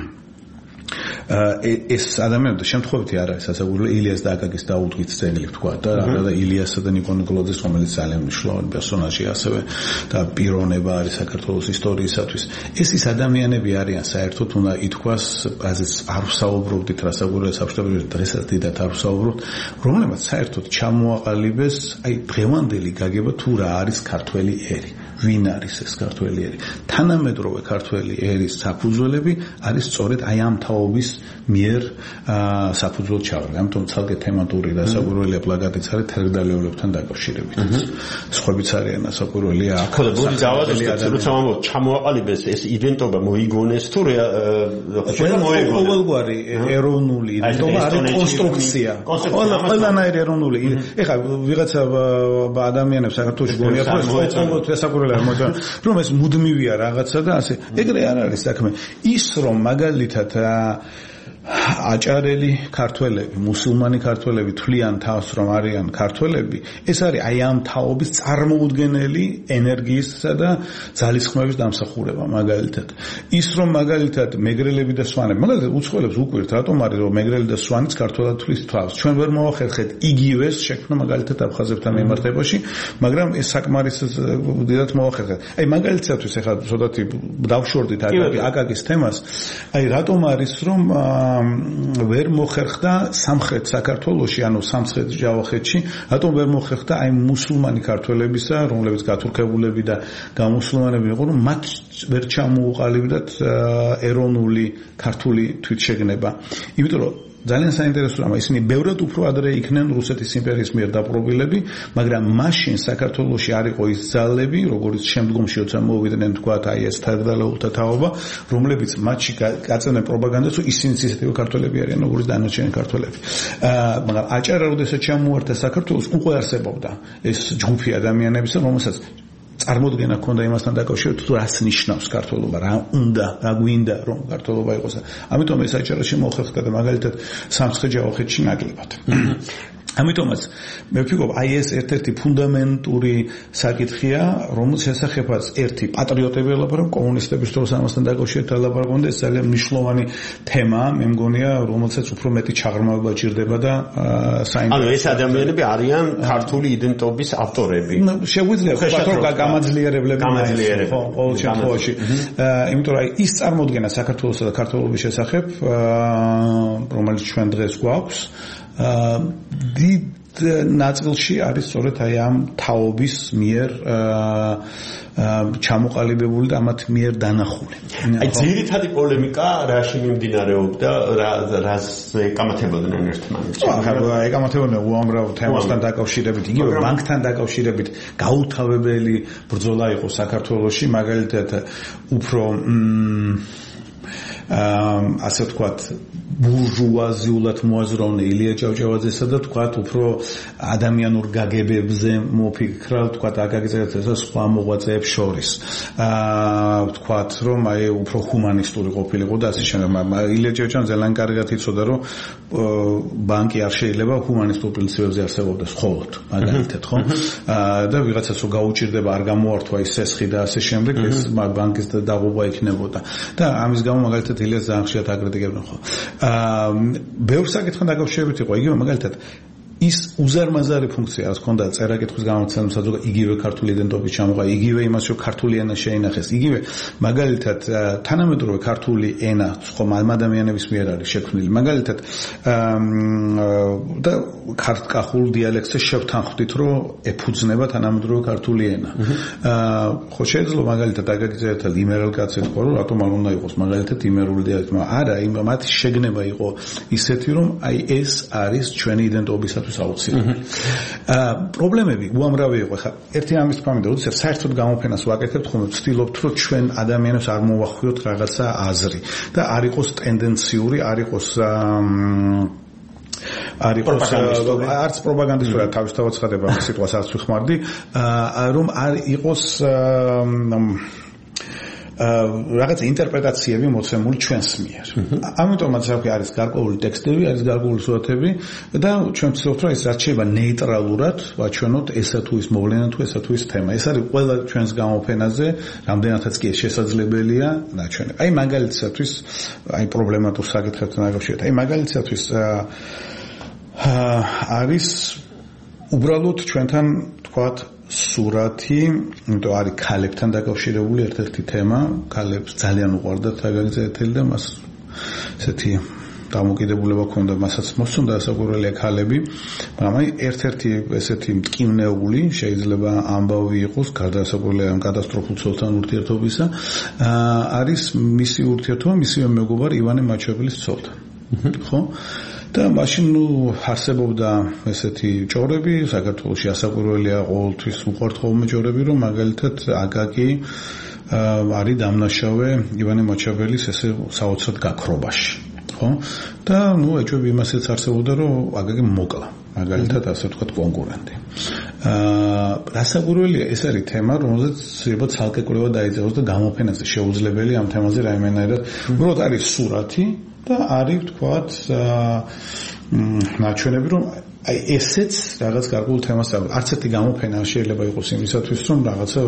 ეს ადამიანები შემთხვევით არ არის ასაკურველი ილიას და აკაკის დაუდგით ძეგლი თქვა და ილიასა და ნიკო ნიკოლაძის რომელიც ძალიან მნიშვნელოვანი პერსონაჟი ასევე და პიროვნება არის საქართველოს ისტორიისათვის ეს ის ადამიანები არიან საერთოდ უნდა ითქვას ასეც არ ვსაუბრობდით რასაკვირველია საბჭოთა დღესაც დიდად არ ვსაუბრობთ რომლებაც საერთოდ ჩამოაყალიბეს აი დღევანდელი გაგება თუ რა არის ქართველი ერი ვინ არის ეს ქართველი ერი თანამედროვე ქართველი ერის საფუძველები არის სწორედ აი ამ თაობის მიერ საფუძვლად ჩავარდა. ამიტომ ცალკე თემატური რასაკვირველია პლაკატიც არის თერგდალეულებთან დაკავშირებით. სხვაებიც არიან რასაკვირველია. ხო და ბოდი დავადოთ, როცა ვამბობ, ჩამოაყალიბეს ეს იდენტობა მოიგონეს თუ ყოველგვარი ეროვნული იდენტობა არის კონსტრუქცია. ყველანაირი ეროვნული. ეხლა ვიღაცა ადამიანებს საქართველოში გონიათ, რომ ყოველთვის რასაკვირველია, რომ ეს მუდმივია რაღაცა და ასე. ეგრე არ არის საქმე. ის რომ მაგალითად აჭარელი ქართველები, მუსულმანი ქართველები თვლიან თავს რომ არიან ქართველები, ეს არის აი ამ თაობის წარმოუდგენელი ენერგიისა და ძალისხმევის დამსახურება მაგალითად. ის რომ მაგალითად მეგრელები და სვანები, მაგალითად უცხოელებს უკვირთ, რატომ არის რომ მეგრელი და სვანიც ქართველად თვლის თავს. ჩვენ ვერ მოვახერხეთ იგივეს შექმნა მაგალითად აფხაზებთან მიმართებაში, მაგრამ ეს საკმარისად დიდად მოვახერხეთ. აი მაგალითადთვის ეხლა ცოტათი დავშორდით აკაკის თემას, აი რატომ არის რომ ვერ მოხერხდა სამხრეთ საქართველოში, ანუ სამხრეთ ჯავახეთში, რატომ ვერ მოხერხდა აი მუსულმანი ქართველებისა, რომლებიც გათურქებულები და გამუსულმანები იყო, რომ მათ ვერ ჩამოუყალიბდათ ეროვნული ქართული თვითშეგნება. იმიტომ რომ ძალიან საინტერესოა, ისინი ბევრად უფრო ადრე იქნენ რუსეთის იმპერიის მიერ დაპყრობილები, მაგრამ მაშინ საქართველოში არ იყო ის ძალები, როგორც შემდგომში როცა მოვიდნენ თქვათ აი ეს თარგდალეულთა თაობა, რომლებიც მათში გაწევდნენ პროპაგანდას, რომ ისინიც ისეთივე ქართველები არიან, როგორც დანარჩენი ქართველები. მაგრამ აჭარა როდესაც ჩამოარდა საქართველოს, უკვე არსებობდა ეს ჯგუფი ადამიანებისა, რომელსაც წარმოდგენა ჰქონდა იმასთან დაკავშირებით, თუ რას ნიშნავს ქართველობა, რა უნდა, რა გვინდა რომ ქართველობა იყოს. ამიტომ ეს აჭარაში მოხერხდა და მაგალითად სამცხე-ჯავახეთში ნაკლებად. ამიტომაც მე ვფიქრობ, აი ეს ერთ-ერთი ფუნდამენტური საკითხია, რომელს შესახებაც ერთი პატრიოტები ელაპარაკონ, კომუნისტების დროს ამასთან დაკავშირებით ელაპარაკონ და ეს ძალიან მნიშვნელოვანი თემაა, მე მგონია, რომელსაც უფრო მეტი ჩაღრმავება ჭირდება და საინტერესო. ანუ ეს ადამიანები არიან ქართული იდენტობის ავტორები. შეგვიძლია ვთქვათ, რომ გამაძლიერებლები ხო, ყოველ შემთხვევაში. იმიტომ რომ ის წარმოდგენა საქართველოსა და ქართველობის შესახებ, რომელიც ჩვენ დღეს გვაქვს, დიდ ნაწილში არის სწორედ აი ამ თაობის მიერ ჩამოყალიბებული და ამათ მიერ დანახული. აი ძირითადი პოლემიკა რაში მიმდინარეობდა, რაზე ეკამათებოდნენ ერთმანეთს. ეკამათებოდნენ უამრავ თემასთან დაკავშირებით, იგივე ბანკთან დაკავშირებით, გაუთავებელი ბრძოლა იყო საქართველოში, მაგალითად უფრო ასე ვთქვათ ბურჟუაზიულად მოაზროვნე ილია ჭავჭავაძესა და ვთქვათ უფრო ადამიანურ გაგებებზე მოფიქრა ვთქვათ აკაკიძეებსა და სხვა მოღვაწეებს შორის ვთქვათ რომ აი უფრო ჰუმანისტური ყოფილიყო და ასე შემდეგ ილია ჭავჭავაძე ძალიან კარგად იცოდა რომ ბანკი არ შეიძლება ჰუმანისტურ პრინციპებზე არსებობდეს მხოლოდ მაგალითად ხო და ვიღაცას რო გაუჭირდება არ გამოართვა ის სესხი და ასე შემდეგ ეს ბანკის დაღუპვა იქნებოდა და ამის გამო მაგალითად ილიას ძალიან ხშირად აკრიტიკებდნენ ხო ბევრ საკითხთან დაკავშირებით იყო იგივე მაგალითად ის უზარმაზარი ფუნქცია რაც ჰქონდა წერა-კითხვის გამოცემის საზოგადოება იგივე ქართული იდენტობის ჩამოყვა იგივე იმას რომ ქართული ენა შეინახეს იგივე მაგალითად თანამედროვე ქართული ენა სხვა ადამიანების მიერ არის შექმნილი მაგალითად და ქართკახულ დიალექტზე შევთანხმდით რომ ეფუძნება თანამედროვე ქართული ენა ხო შეიძლება მაგალითად აკაკიძეებთან იმერელ კაცი თქვა რომ რატომ არ უნდა იყოს მაგალითად იმერული დიალექტი არა მათი შეგნება იყო ისეთი რომ აი ეს არის ჩვენი იდენტობისათვის აუცილებელი. პრობლემები უამრავი იყო. ხა ერთი ამის თქმა უნდა, როდესაც საერთოდ გამოფენას ვაკეთებთ, ხომ ვცდილობთ, რომ ჩვენ ადამიანებს არ მოვახვიოთ რაღაცა აზრი და არ იყოს ტენდენციური, არ იყოს არც პროპაგანდისტური თავისთავად ცხადება ამ სიტყვას არც ვიხმარდი, რომ არ იყოს რაღაც ინტერპრეტაციები მოცემული ჩვენს მიერ. ამიტომაც არის გარკვეული ტექსტები, არის გარკვეული სურათები და ჩვენ ვცდილობთ რომ ეს რაც შეიძლება ნეიტრალურად ვაჩვენოთ ესა თუ ის მოვლენა თუ ესა თუ ის თემა. ეს არის ყველა ჩვენს გამოფენაზე, რამდენადაც კი ეს შესაძლებელია ნაჩვენები. აი მაგალითისათვის, აი პრობლემატურ საკითხებთან დაკავშირებით. აი მაგალითისათვის არის უბრალოდ ჩვენთან თქვათ სურათი, იმიტომ არის ქალებთან დაკავშირებული ერთ-ერთი თემა, ქალებს ძალიან უყვარდათ აკაკიძეელი და მას ესეთი დამოკიდებულება ჰქონდა, მასაც მოსწონდა ასაკურველია ქალები, მაგრამ აი ერთ-ერთი ესეთი მტკივნეული შეიძლება ამბავი იყოს გარდა ასაკურველიამ კატასტროფულ ცოლთან ურთიერთობისა, არის მისი ურთიერთობა მისივე მეგობარ ივანე მაჩვეველის ცოლთან. ხო? და მაშინ არსებობდა ესეთი ჭორები საქართველოში ასაკურველია ყოველთვის უყვართ ხოლმე ჭორები რომ მაგალითად აკაკი არის დამნაშავე ივანე მაჩაბელის ესე საოცრად გაქრობაში ხო და ეჭვები იმასაც არსებობდა რომ აკაკი მოკლა მაგალითად ასე ვთქვათ კონკურენტი ასაკურველია ეს არის თემა რომელზეც შეიძლება ცალკე კვლევა დაიწყოს და გამოფენაზე შეუძლებელი ამ თემაზე რაიმენაირად უბრალოდ არის სურათი და არის თქვათ ნაჩვენები რომ აი ესეც რაღაც გარკვეულ თემას არც ერთი გამოფენა შეიძლება იყოს იმისათვის რომ რაღაცა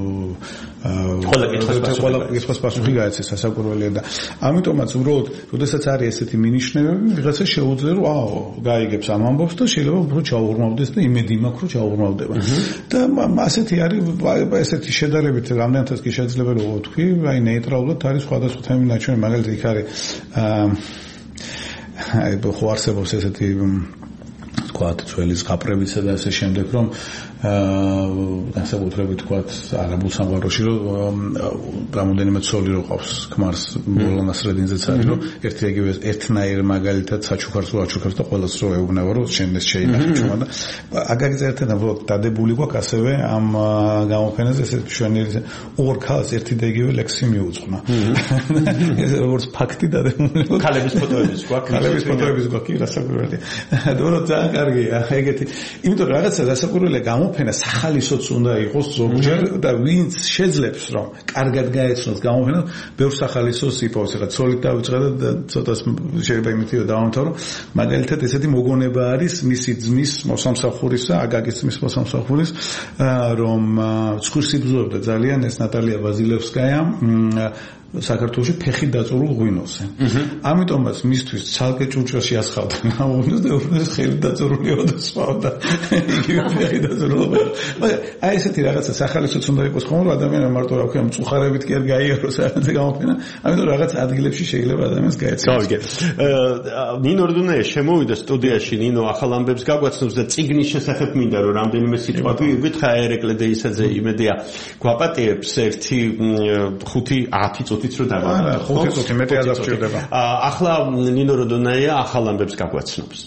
ყველა კითხვის პასუხი გაეცეს ასაკურველია და ამიტომაც უბრალოდ როდესაც არის ესეთი მინიშნებები ვიღაცა შეუძლია რომ გაიგებს ამ ამბობს და შეიძლება უფრო ჩაუღრმავდეს და იმედი მაქვს რომ ჩაუღრმავდება და ასეთი არის ესეთი შედარებით რამდენადაც კი შეიძლება რომ ვთქვი აი ნეიტრალურად არის სხვადასხვა თემები ნაჩვენები მაგალითად იქ არის აი ხო არსებობს ესეთი თქვათ ძველი ზღაპრებისა და ასე შემდეგ რომ განსაკუთრებით თქვათ არაბულ სამყაროში რომ რამოდენიმე ცოლი რო ყავს ქმარს ბოლო ნასრედინზეც არის რომ ერთნაირ მაგალითად საჩუქარს რო აჩუქებს და ყველას რო ეუბნება რომ შენეს შეინახე ჩვენ და აკაკიძეებთან უბრალოდ დადებული გვაქვს ასევე ამ გამოფენაზე ესეთი შვენიერი ორ ქალს ერთი და იგივე ლექსი მიუძღვნა ეს როგორც ფაქტი დადებული ქალების ფოტოების გვაქვს კი რასაკურველია და ძალიან კარგია ეგეთი იმიტომ რაღაცა რასაკურველია გამოფენა სახალისოც უნდა იყოს ზოგჯერ და ვინც შეძლებს რომ კარგად გაეცნოს გამოფენა ბევრ სახალისოს იპოვოს რა ცოლით დავიწყე და ცოტას შეიძლება იმითი დავამთავრო მაგალითად ესეთი მოგონება არის მისი ძმის მოსამსახურისა აკაკის ძმის მოსამსახურის რომ ცხვირს იბრძოლობდა ძალიან ეს ნატალია ბაზილევსკაია საქართველოში ფეხით დაწურულ ღვინოზე. ამიტომაც მისთვის ცალკე ჭურჭელში ასხავდა გამოვინოს და უბრალოდ ხელით დაწურულიო და სვავდა. იგივე ფეხით დაწურულობა. მაგრამ აი ესეთი რაღაცა სახალისოც უნდა იყოს ხოლმე ადამიანმა მარტო რა ქვია მწუხარებით კი არ გაიაროს რაღაცა გამოფენა. ამიტომ რაღაც ადგილებში შეიძლება ადამიანს გაეცეს. გავიგე. ნინო რდუნაია შემოვიდა სტუდიაში ნინო ახალ ამბებს გაგვაცნობს და წიგნის შესახებ მინდა რომ რამდენიმე სიტყვა გითხრა ერეკლე დეისაძე იმედია გვაპატიებს 1-5-10 წუთით რო დავაბადო. 5 წუთი მეტი არ დასჭირდება. ახლა ნინო როდონაია ახალ ამბებს გაგვაცნობს.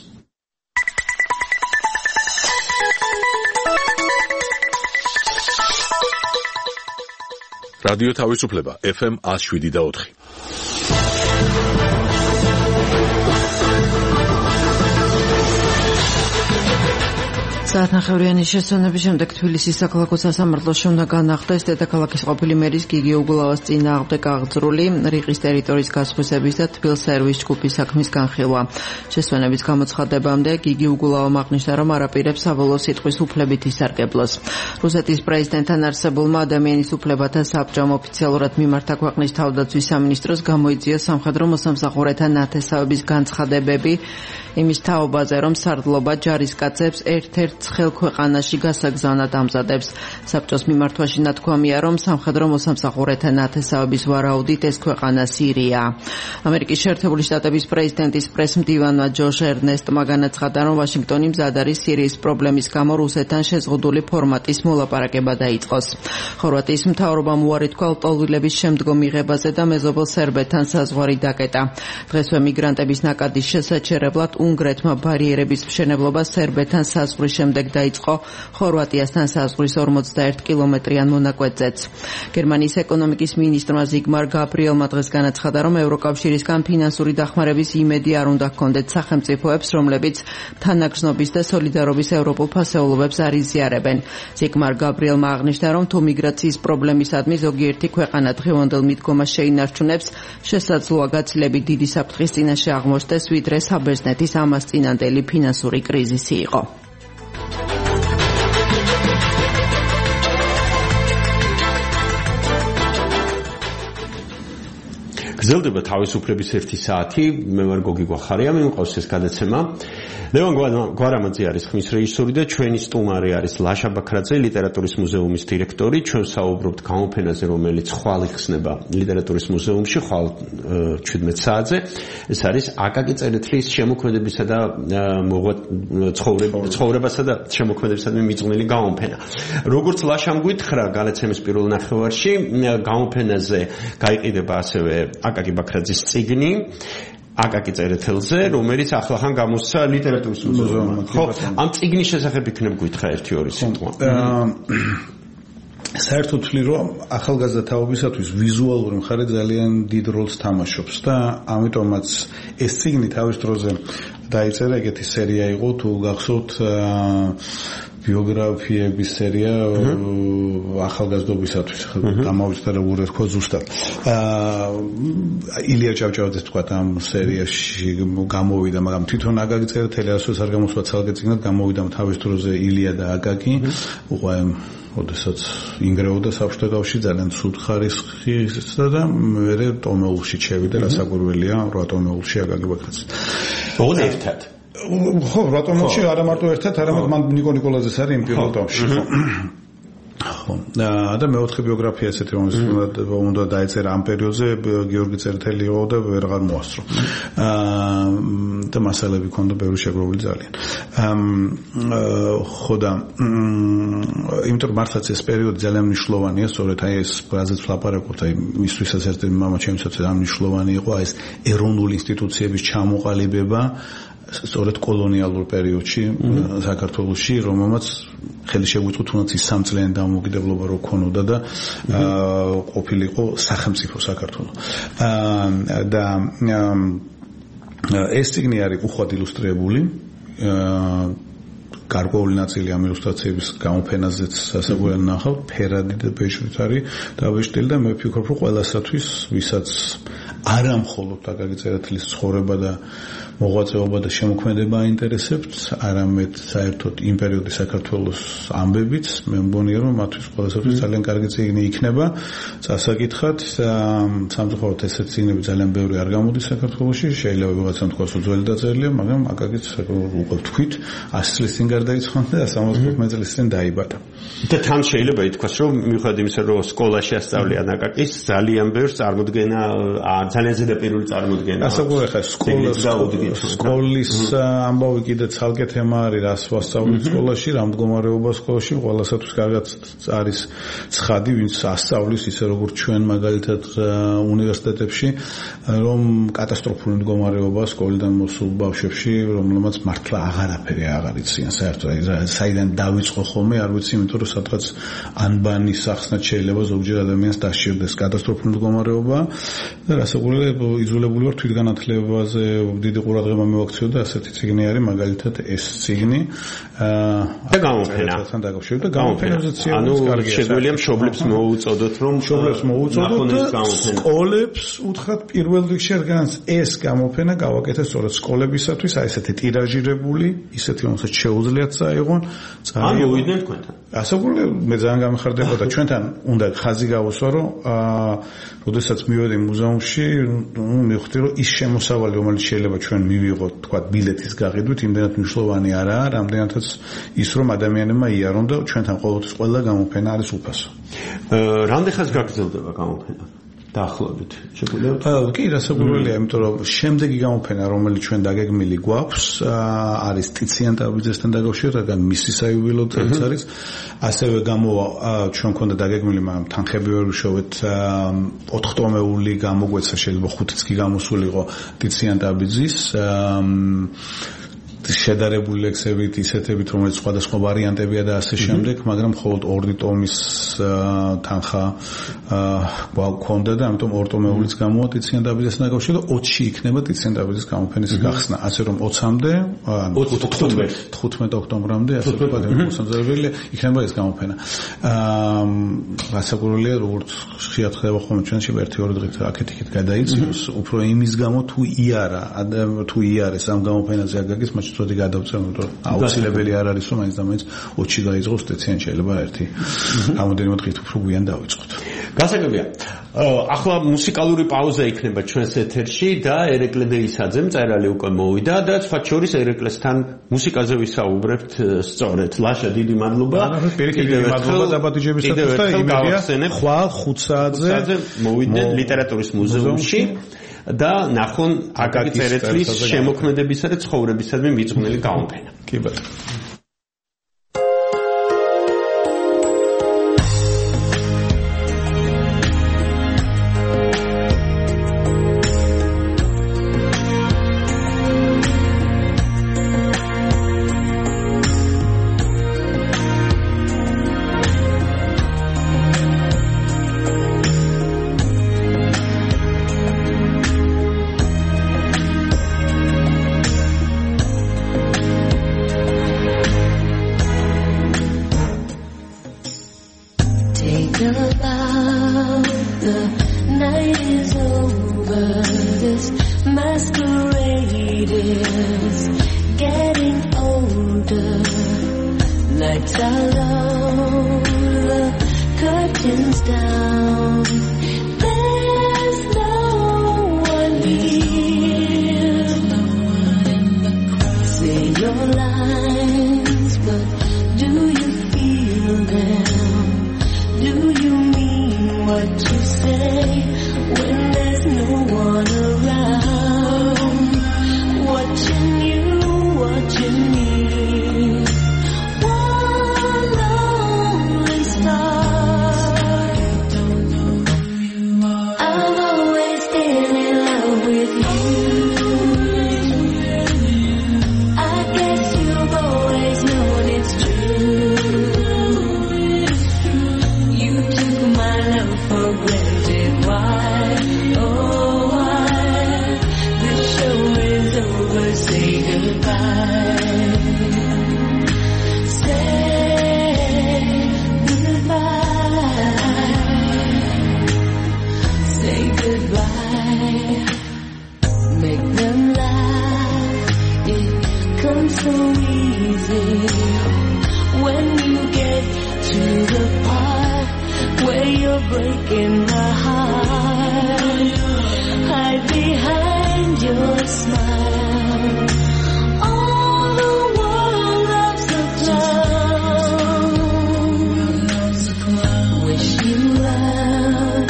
რადიო თავისუფლება FM 107.4 საათნახევრიანის შესვენების შემდეგ თბილისის საქალაქო სასამართლოში უნდა განახდეს დედაქალაქის ყოფილი მერის გიგი უგულავას წინააღმდეგ აღძრული რიყის ტერიტორიის გასხვისების და თბილსერვის ჯგუფის საქმის განხილვა. შესვენების გამოცხადებამდე გიგი უგულავამ აღნიშნა, რომ არაპირებს საბოლოო სიტყვის უფლებით ისარგებლოს. რუსეთის პრეზიდენტთან არსებულმა ადამიანის უფლებათა საბჭომ ოფიციალურად მიმართა ქვეყნის თავდაცვის სამინისტროს გამოიწვია სამხედრო მოსამსახურეთა ნათესავების განცხადებები იმის თაობაზე, რომ სარდლობა ჯარისკაცებს ერთ-ერთ ცხელ ქვეყანაში გასაგზავნად ამზადებს. საბჭოს მიმართვაში ნათქვამია, რომ სამხედრო მოსამსახურეთა ნათესავების ვარაუდით ეს ქვეყანა სირიაა. ამერიკის შეერთებული შტატების პრეზიდენტის პრესმდივანმა ჯოშ ერნესტმა განაცხადა, რომ ვაშინგტონი მზად არის სირიის პრობლემის გამო რუსეთთან შეზღუდული ფორმატის მოლაპარაკება დაიწყოს. ხორვატიის მთავრობამ უარი თქვა ლტოლვილების შემდგომ მიღებაზე და მეზობელ სერბეთთან საზღვარი დაკეტა. დღესვე მიგრანტების ნაკადის შესაჩერებლად უნგრეთმა ბარიერების მშენებლობა სერბეთთან საზღვრის შემდეგ დაიწყო ხორვატიასთან საზღვრის 41 კილომეტრიან მონაკვეთზეც. გერმანიის ეკონომიკის მინისტრმა ზიგმარ გაბრიელმა დღეს განაცხადა, რომ ევროკავშირისგან ფინანსური დახმარების იმედი არ უნდა ჰქონდეთ სახელმწიფოებს, რომლებიც თანაგრძნობის და სოლიდარობის ევროპულ ფასეულობებს არ იზიარებენ. ზიგმარ გაბრიელმა აღნიშნა, რომ თუ მიგრაციის პრობლემისადმი ზოგიერთი ქვეყანა დღევანდელ მიდგომას შეინარჩუნებს, შესაძლოა გაცილებით დიდი საფრთხის წინაშე აღმოჩნდეს, ვიდრე საბერძნეთის ამას წინანდელი ფინანსური კრიზისი იყო. გრძელდება თავისუფლების 1 საათი. მე ვარ გოგი გვახარია, მე მყავს ეს გადაცემა. ლევან გვარამაძე არის ხმის რეჟისორი და ჩვენი სტუმარი არის ლაშა ბაქრაძე, ლიტერატურის მუზეუმის დირექტორი. ჩვენ საუბრობთ გამოფენაზე, რომელიც ხვალ იხსნება ლიტერატურის მუზეუმში, ხვალ 17 საათზე. ეს არის აკაკი წერეთლის შემოქმედებისა და ცხოვრებასა და შემოქმედებისადმი მიძღვნილი გამოფენა. როგორც ლაშამ გითხრა განაცემის პირველ ნახევარში, გამოფენაზე გაიყიდება ასევე აკაკი ბაქრაძის წიგნი აკაკი წერეთელზე, რომელიც ახლახან გამოსცა ლიტერატურის მუზეუმში. ხო, ამ წიგნის შესახებ იქნებ გითხრა 1-2 სიტყვა. საერთოდ ვთვლი, რომ ახალგაზრდა თაობისათვის ვიზუალური მხარე ძალიან დიდ როლს თამაშობს და ამიტომაც ეს წიგნი თავის დროზე დაიწერა, ეგეთი სერია იყო, თუ გახსოვთ ბიოგრაფიების სერია ახალგაზრდობისათვის გამოვიდა როგორ თქვა ზუსტად. ილია ჭავჭავაძეს თქვა ამ სერიაში გამოვიდა, მაგრამ თვითონ აკაკი წერეთელი ასოც არ გამოსვა ცალკე წიგნად, გამოვიდა თავის დროზე ილია და აკაკი. უყვა ოდესაც ინგრეოდა საბჭოთა კავშირში ძალიან ცუდ ხარისხისა და მერე ტომეულში შევიდა, რასაკვირველია, 8 ტომეულში აკაკი ბაქრაძე. ოღონდ ერთად. ხო, რატომში არა მარტო ერთად, არამედ მან ნიკო ნიკოლაძეს არის იმ პირველ ტომში, ხო. ხო. და მეოთხე ბიოგრაფია ესეთი, რომელიც უნდა დაეწერა ამ პერიოდზე, გიორგი წერეთელი იყო და ვეღარ მოასწრო. და მასალები ქონდა ბევრი შეგროვილი ძალიან. ხო და იმიტომ მართლაც ეს პერიოდი ძალიან მნიშვნელოვანია, სწორედ აი ეს რაზეც ვლაპარაკობთ, აი მისთვისაც ერთ მამა ჩემისაც ძალიან მნიშვნელოვანი იყო ეს ეროვნული ინსტიტუციების ჩამოყალიბება სწორედ კოლონიალურ პერიოდში საქართველოში, რომელმაც ხელი შეგვიწყვეტ თუნდაც ის სამწლიანი დამოუკიდებლობა რო ქონოდა და ყოფილიყო სახელმწიფო საქართველო. და ეს წიგნი არის უხვად ილუსტრირებული. გარკვეული ნაწილი ამ ილუსტრაციების გამოფენაზეც სასაგვარად ნახავთ, ფერადი და ბეჭდით არის დაბეჭდილი და მე ვფიქრობ, რომ ყველასათვის, ვისაც არა მხოლოდ აკაკი წერეთლის ცხოვრება და მოღვაწეობა და შემოქმედება აინტერესებთ, არამედ საერთოდ იმ პერიოდის საქართველოს ამბებიც, მე მგონია, რომ მათთვის ყველასათვის ძალიან კარგი წიგნი იქნება. წასაკითხად, სამწუხაროდ ესეთი წიგნები ძალიან ბევრი არ გამოდის საქართველოში, შეიძლება ვიღაცამ თქვას, რომ ძველი დაწერილია, მაგრამ აკაკიც უკვე ვთქვით, 100 წლის წინ გარდაიცვალა და 75 წლის წინ დაიბადა. და თან შეიძლება ითქვას, რომ მიუხედავად იმისა, რომ სკოლაში ასწავლიან აკაკის, ძალიან ბევრს წარმოდგენა, ძალიან ზედაპირული წარმოდგენა. ასე ვთქვათ, სკოლას სკოლის ამბავი კიდე ცალკე თემა არის, რას ვასწავლეთ სკოლაში, რა მდგომარეობა სკოლაში, ყველასათვის კარგად არის ცხადი, ვინც ასწავლის ისე როგორც ჩვენ მაგალითად უნივერსიტეტებში, რომ კატასტროფული მდგომარეობა სკოლიდან მოსულ ბავშვებში, რომელმაც მართლა აღარაფერი აღარ იციან საერთოდ, საიდან დავიწყო ხოლმე, არ ვიცი, იმიტომ რომ სადღაც ანბანის სახსნად შეიძლება ზოგჯერ ადამიანს დასჭირდეს კატასტროფული მდგომარეობა და რასაკვირველია იძულებული ვარ თვითგანათლებაზე დიდი ყურადღება მივაქციო და ასეთი წიგნი არის მაგალითად ეს წიგნი და გამოფენა და გამოფენაზე ანუ შეგვიძლია მშობლებს მოუწოდოთ რომ მშობლებს მოუწოდოთ და სკოლებს უთხრათ პირველ რიგში რადგანაც ეს გამოფენა გავაკეთეთ სწორედ სკოლებისათვის აი ესეთი ტირაჟირებული ისეთი რომელსაც შეუძლიათ წაიღონ ან მოვიდნენ თქვენთან ასაკურლე მე ძალიან გამიხარდება და ჩვენთან უნდა ხაზი გავუსვა რომ როდესაც მივედი მუზეუმში მივხვდი რომ ის შემოსავალი რომელიც შეიძლება ჩვენ მივიღოთ თქვა ბილეთის გაყიდვით იმდენად მნიშვნელოვანი არაა რამდენადაც ის რომ ადამიანებმა იარონ და ჩვენთან ყოველთვის ყველა გამოფენა არის უფასო რამდენ ხანს გაგრძელდება გამოფენა დაახლოებით შეგვიძლია კი რასაკვირველია იმიტომ რომ შემდეგი გამოფენა რომელიც ჩვენ დაგეგმილი გვაქვს არის ტიციან ტაბიძესთან დაკავშირებით რადგან მისი საიუბილეო წელიც არის ასევე გამოვა ჩვენ მქონდა დაგეგმილი მაგრამ თანხები ვერ ვიშოვეთ 4 ტომეული გამოგვეცა შეიძლება 5-იც კი გამოსულიყო ტიციან ტაბიძის შედარებული ლექსებით, ისეთებით, რომელიც სხვადასხვა ვარიანტებია და ასე შემდეგ, მაგრამ მხოლოდ 2 ტომის თანხა გვქონდა და ამიტომ 2 ტომეულიც გამოვა ტიციან ტაბიძესთან დაკავშირებით და 20-ში იქნება ტიციან ტაბიძის გამოფენის გახსნა. ასე რომ 20-მდე, ანუ 15 ოქტომბრამდე, ასე ვთქვათ, მოსამზადებელი იქნება ეს გამოფენა. გასაკვირველია, როგორც ხშირად ხდება ხოლმე ჩვენში 1-2 დღით აქეთ-იქით გადაიწვიოს, უფრო იმის გამო თუ იარეს ამ გამოფენაზე აგაგის მათ წოდი გადავწეროთ რომ აუცილებელი არ არის რომ მაინც და მაინც 20-ში გაიწყოს ტეციან შეიძლება ერთი ამოდენიმე დღით უფრო გვიან დავიწყოთ. გასაგებია. ახლა მუსიკალური პაუზა იქნება ჩვენს ეთერში და ერეკლე დეისაძემ წერალი უკვე მოვიდა და სხვა შორის ერეკლესთან მუსიკაზე ვისაუბრებთ სწორედ. ლაშა დიდი მადლობა. დიდი მადლობა დაბადიჯებისათვის და იმედია ხვალ 5 საათზე მოვიდნენ ლიტერატურის მუზეუმში. და ნახონ აკაკი წერეთლის შემოქმედებისა და ცხოვრებისადმი მიძღვნილი გამოფენა. კი ბატონო.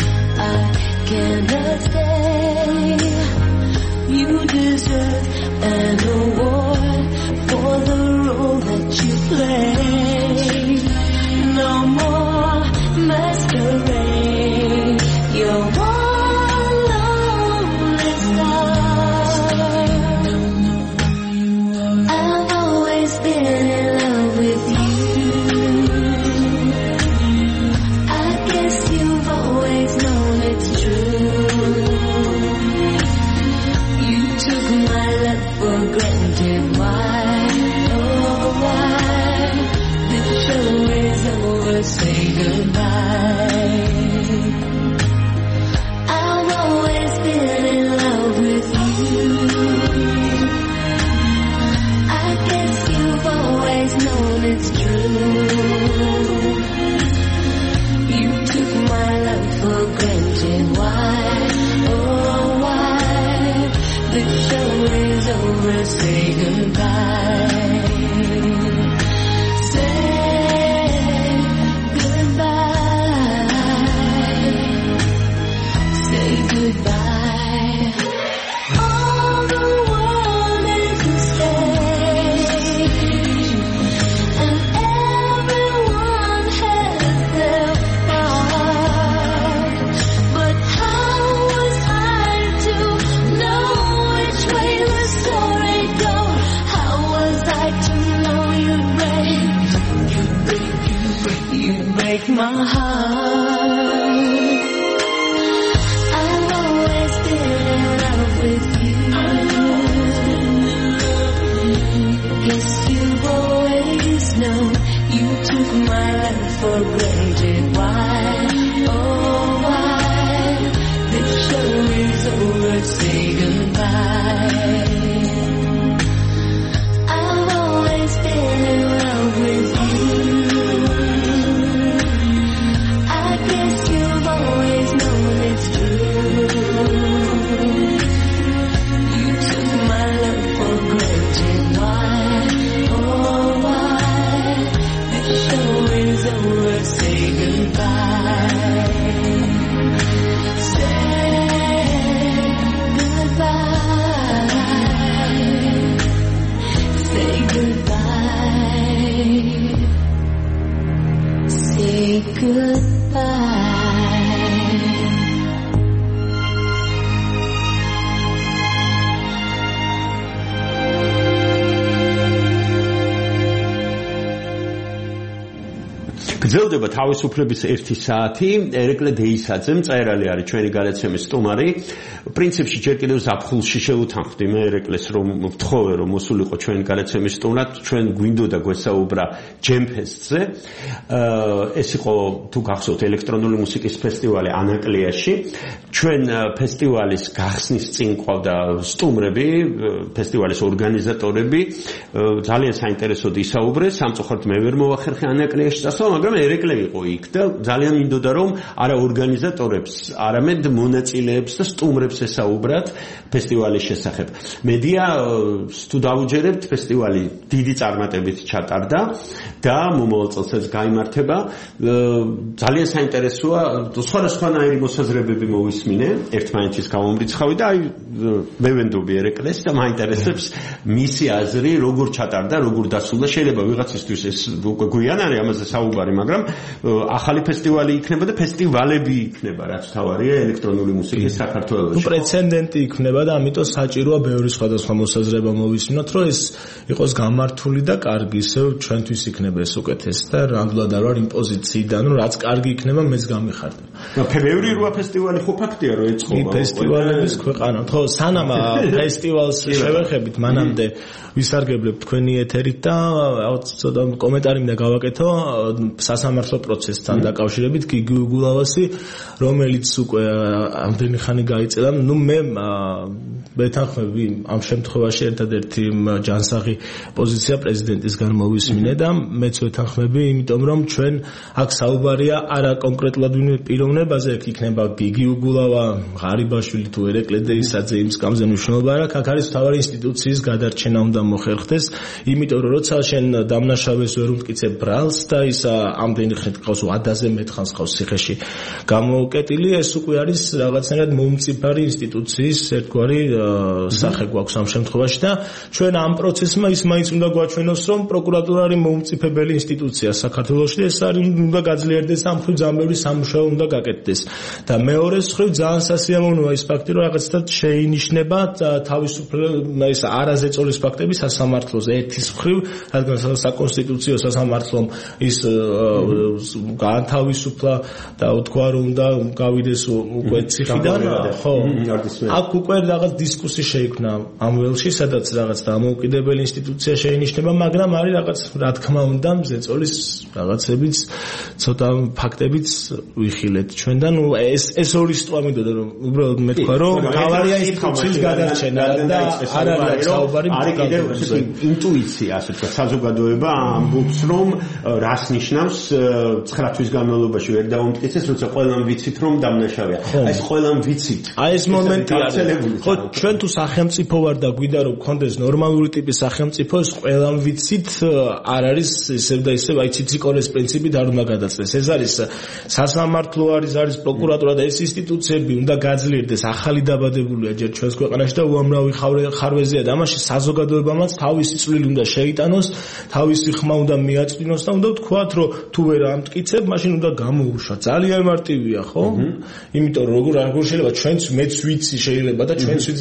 You deserve my heart. I've always been in love with you. Guess you've always known you took my life for granted. Why? Oh, why? The show is over, say goodbye. I've always been in love with you. I guess you've always known it's true. You took my love for granted. Why? Oh, why? The show is over, say goodbye. Say goodbye. Say goodbye. გრძელდება თავისუფლების 1 საათი. ერეკლე დეისაძე მწერალი არის ჩვენი გადაცემის სტუმარი. პრინციპში ჯერ კიდევ ზაფხულში შევუთანხმდი მე ერეკლეს რომ ვთხოვე რომ მოსულიყო ჩვენი გადაცემის სტუმრად. ჩვენ გვინდოდა გვესაუბრა ჯემფესტზე. ეს იყო თუ გახსოვთ ელექტრონული მუსიკის ფესტივალი ანაკლიაში. ჩვენ ფესტივალის გახსნის წინ ყავდა სტუმრები, ფესტივალის ორგანიზატორები. ძალიან საინტერესოდ ისაუბრეს. სამწუხაროდ მე ვერ მოვახერხე ანაკლიაში წასვლა, მაგრამ ერეკლე იყო იქ და ძალიან მინდოდა რომ არა ორგანიზატორებს, არამედ მონაწილეებს და სტუმრებს ესაუბრათ ფესტივალის შესახებ. მედია თუ დავუჯერებთ, ფესტივალი დიდი წარმატებით ჩატარდა და მომავალ წელსაც გაიმართება. ძალიან საინტერესოა, სხვადასხვანაირი მოსაზრებები მოვისმინე, ერთმანეთის გამომრიცხავი და აი მე ვენდობი ერეკლეს და მაინტერესებს მისი აზრი, როგორ ჩატარდა, როგორ დასრულდა. შეიძლება ვიღაცისთვის ეს უკვე გვიან არის ამაზე საუბარი, მაგრამ ახალი ფესტივალი იქნება და ფესტივალები იქნება, რაც თავარია ელექტრონული მუსიკის საქართველოში. პრეცედენტი იქნება და ამიტომ საჭიროა ბევრი სხვადასხვა მოსაზრება მოვისმინოთ, რომ ეს იყოს გამართული და კარგი, ისევ ჩვენთვის იქნება ეს უკეთესი და რამდლად არ ვარ იმ პოზიციიდან, რომ რაც კარგი იქნება, მეც გამიხარდა. ბევრი რვა ფესტივალი ხო ფაქტია, რომ ეწყობა. ფესტივალების ქვეყანა. ხო, სანამ ფესტივალს შევეხებით, მანამდე ვისარგებლებ თქვენი ეთერით და ცოტა კომენტარი მინდა გავაკეთო სასამართლო პროცესთან დაკავშირებით გიგი უგულავასი, რომელიც უკვე ამდენი ხანი გაიწელა. ნუ მე ვეთანხმები ამ შემთხვევაში ერთადერთი ჯანსაღი პოზიცია პრეზიდენტისგან მოვისმინე და მეც ვეთანხმები, იმიტომ რომ ჩვენ აქ საუბარია არა კონკრეტულად ვინმე პიროვნებაზე, აქ იქნება გიგი უგულავა, ღარიბაშვილი თუ ერეკლე დეისაძე, იმ სკამზე მნიშვნელობა არ აქვს. აქ არის მთავარი ინსტიტუციის გადარჩენა უნდა მოხერხდეს, იმიტომ რომ როცა შენ დამნაშავეს ვერ უმტკიცებ ბრალს და ის ამდენი ხნით ყავს ვადაზე მეტხანს ყავს ციხეში გამოკეტილი, ეს უკვე არის რაღაცნაირად მომწიფარი ინსტიტუციის ერთგვარი სახე გვაქვს ამ შემთხვევაში და ჩვენ ამ პროცესმა ის მაინც უნდა გვაჩვენოს, რომ პროკურატურა არის მომწიფებელი ინსტიტუცია საქართველოში და ეს არის უნდა გაძლიერდეს და ამ მხრივ ძალიან ბევრი სამუშაო უნდა გაკეთდეს. და მეორე მხრივ ძალიან სასიამოვნოა ის ფაქტი, რომ რაღაცა შეინიშნება თავისუფლების არაზეწოლის ფაქტები სასამართლოზე. ერთის მხრივ, რადგან საკონსტიტუციო სასამართლომ ის განთავისუფლა და თქვა რომ უნდა გავიდეს უკვე ციხიდან, ხო, აქ უკვე რაღაც დისკუსი შეიქმნა ამ ველში, სადაც რაღაც დამოუკიდებელი ინსტიტუცია შეინიშნება, მაგრამ არის რაღაც რა თქმა უნდა ზეწოლის რაღაცებიც ცოტა ფაქტებიც ვიხილეთ ჩვენ და ნუ ეს ორი სიტყვა მინდოდა რომ უბრალოდ მე თქვა რომ თავარია ინსტიტუციის გადარჩენა და არ არის საუბარი ინტუიცია, ასე ვთქვათ, საზოგადოება ამბობს რომ რას ნიშნავს 9 თვის განმავლობაში ვერ დაუმტკიცეს, როცა ყველამ ვიცით რომ დამნაშავეა. ეს ყველამ ვიცით. აი ეს მომენტი არის. ხო, ჩვენ თუ სახელმწიფო ვარ და გვიდა რომ გქონდეს ნორმალური ტიპის სახელმწიფო, ეს ყველამ ვიცით არ არის ისევ და ისევ აი ციციკორეს პრინციპით არ უნდა გადაწდეს. ეს არის სასამართლო არის პროკურატურა და ეს ინსტიტუციები უნდა გაძლიერდეს, ახალი დაბადებულია ჯერ ჩვენს ქვეყანაში და უამრავი ხარვეზია და ამაში საზოგადოებამაც თავისი წვლილი უნდა შეიტანოს, თავისი ხმა უნდა მიაწვინოს და უნდა ვთქვათ რომ თუ ვერ ამტკიცებ, მაშინ უნდა გამოუშვა. ძალიან მარტივია, ხო? იმიტომ რომ როგორ შეიძლება ჩვენც მეც ვიცი შეიძლება და ჩვენც ვიცი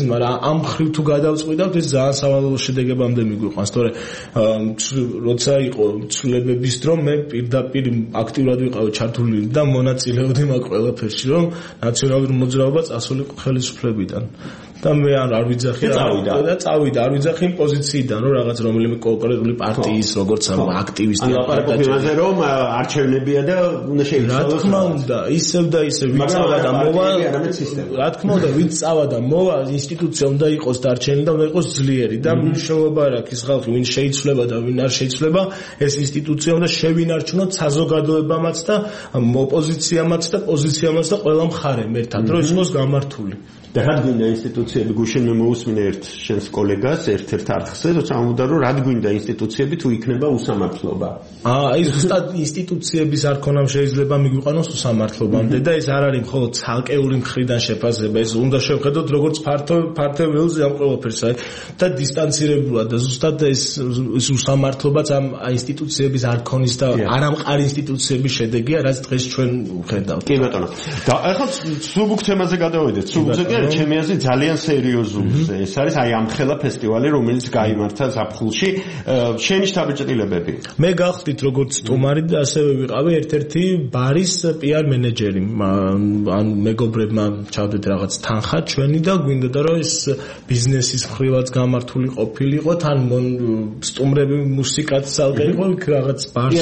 მაგრამ ამ ხრივ თუ გადავწყვიტავთ ეს ძალიან სავალალო შედეგებამდე მიგვიყვანს, თორე როცა იყო ცვლილებების დრო მე პირდაპირ აქტიურად ვიყავი ჩართული და მონაწილეობდი მაგ ყველაფერში, რომ ნაციონალური მოძრაობა წასულიყო ხელისუფლებიდან. და მე არ ვიძახი და წავიდა არ ვიძახი იმ პოზიციიდან რომ რაღაც რომელიმე კონკრეტული პარტიის როგორც აქტივისტი პარტიაზე რომ არჩევნებია და უნდა შეიცვალოს რა თქმა უნდა ისევ და ისევ ვიწავა და მოვა რა თქმა უნდა ვიწავა და მოვა ინსტიტუცია უნდა იყოს დარჩენილი და უნდა იყოს ძლიერი და მნიშვნელობა არ აქვს ხალხი ვინ შეიცვლება და ვინ არ შეიცვლება ეს ინსტიტუცია უნდა შევინარჩუნოთ საზოგადოებამაც და ოპოზიციამაც და პოზიციამაც და ყველა მხარემ ერთად რომ ის იყოს გამართული და რა გვინდა ინსტიტუციები გუშინ მე მოусმინე ერთ შენს კოლეგას ერთ-ერთ არხზე როცა ამბობდა რომ რა გვინდა ინსტიტუციები თუ იქნება უსამართლობა აი ზუსტად ინსტიტუციების არქონამ შეიძლება მიგვიყვანოს უსამართლობამდე და ეს არ არის მხოლოდ ცალკეული მხრიდან შეფასება ეს უნდა შევხედოთ როგორც ფართო ველზე ამ ყველაფერს და დისტანცირებულად და ზუსტად ეს უსამართლობაც ამ ინსტიტუციების არქონის და არამყარი ინსტიტუციების შედეგია რაც დღეს ჩვენ ვხედავთ კი ბატონო და ახლა სუბუქ თემაზე გადავიდეთ სუბუქზე ჩემი აზრით ძალიან სერიოზულზე ეს არის აი ამ ხელა ფესტივალი რომელიც გაიმართა ზაფხულში შენი შთაბეჭდილებები მე გავხდით როგორც სტუმარი და ასევე ვიყავი ერთ-ერთი ბარის PR მენეჯერი ან მეგობრებმა ჩავდეთ რაღაც თანხა ჩვენი და გვინდოდა რომ ეს ბიზნესის მხრივაც გამართული ყოფილიყო თან სტუმრები მუსიკაც ძალკე იყო რაღაც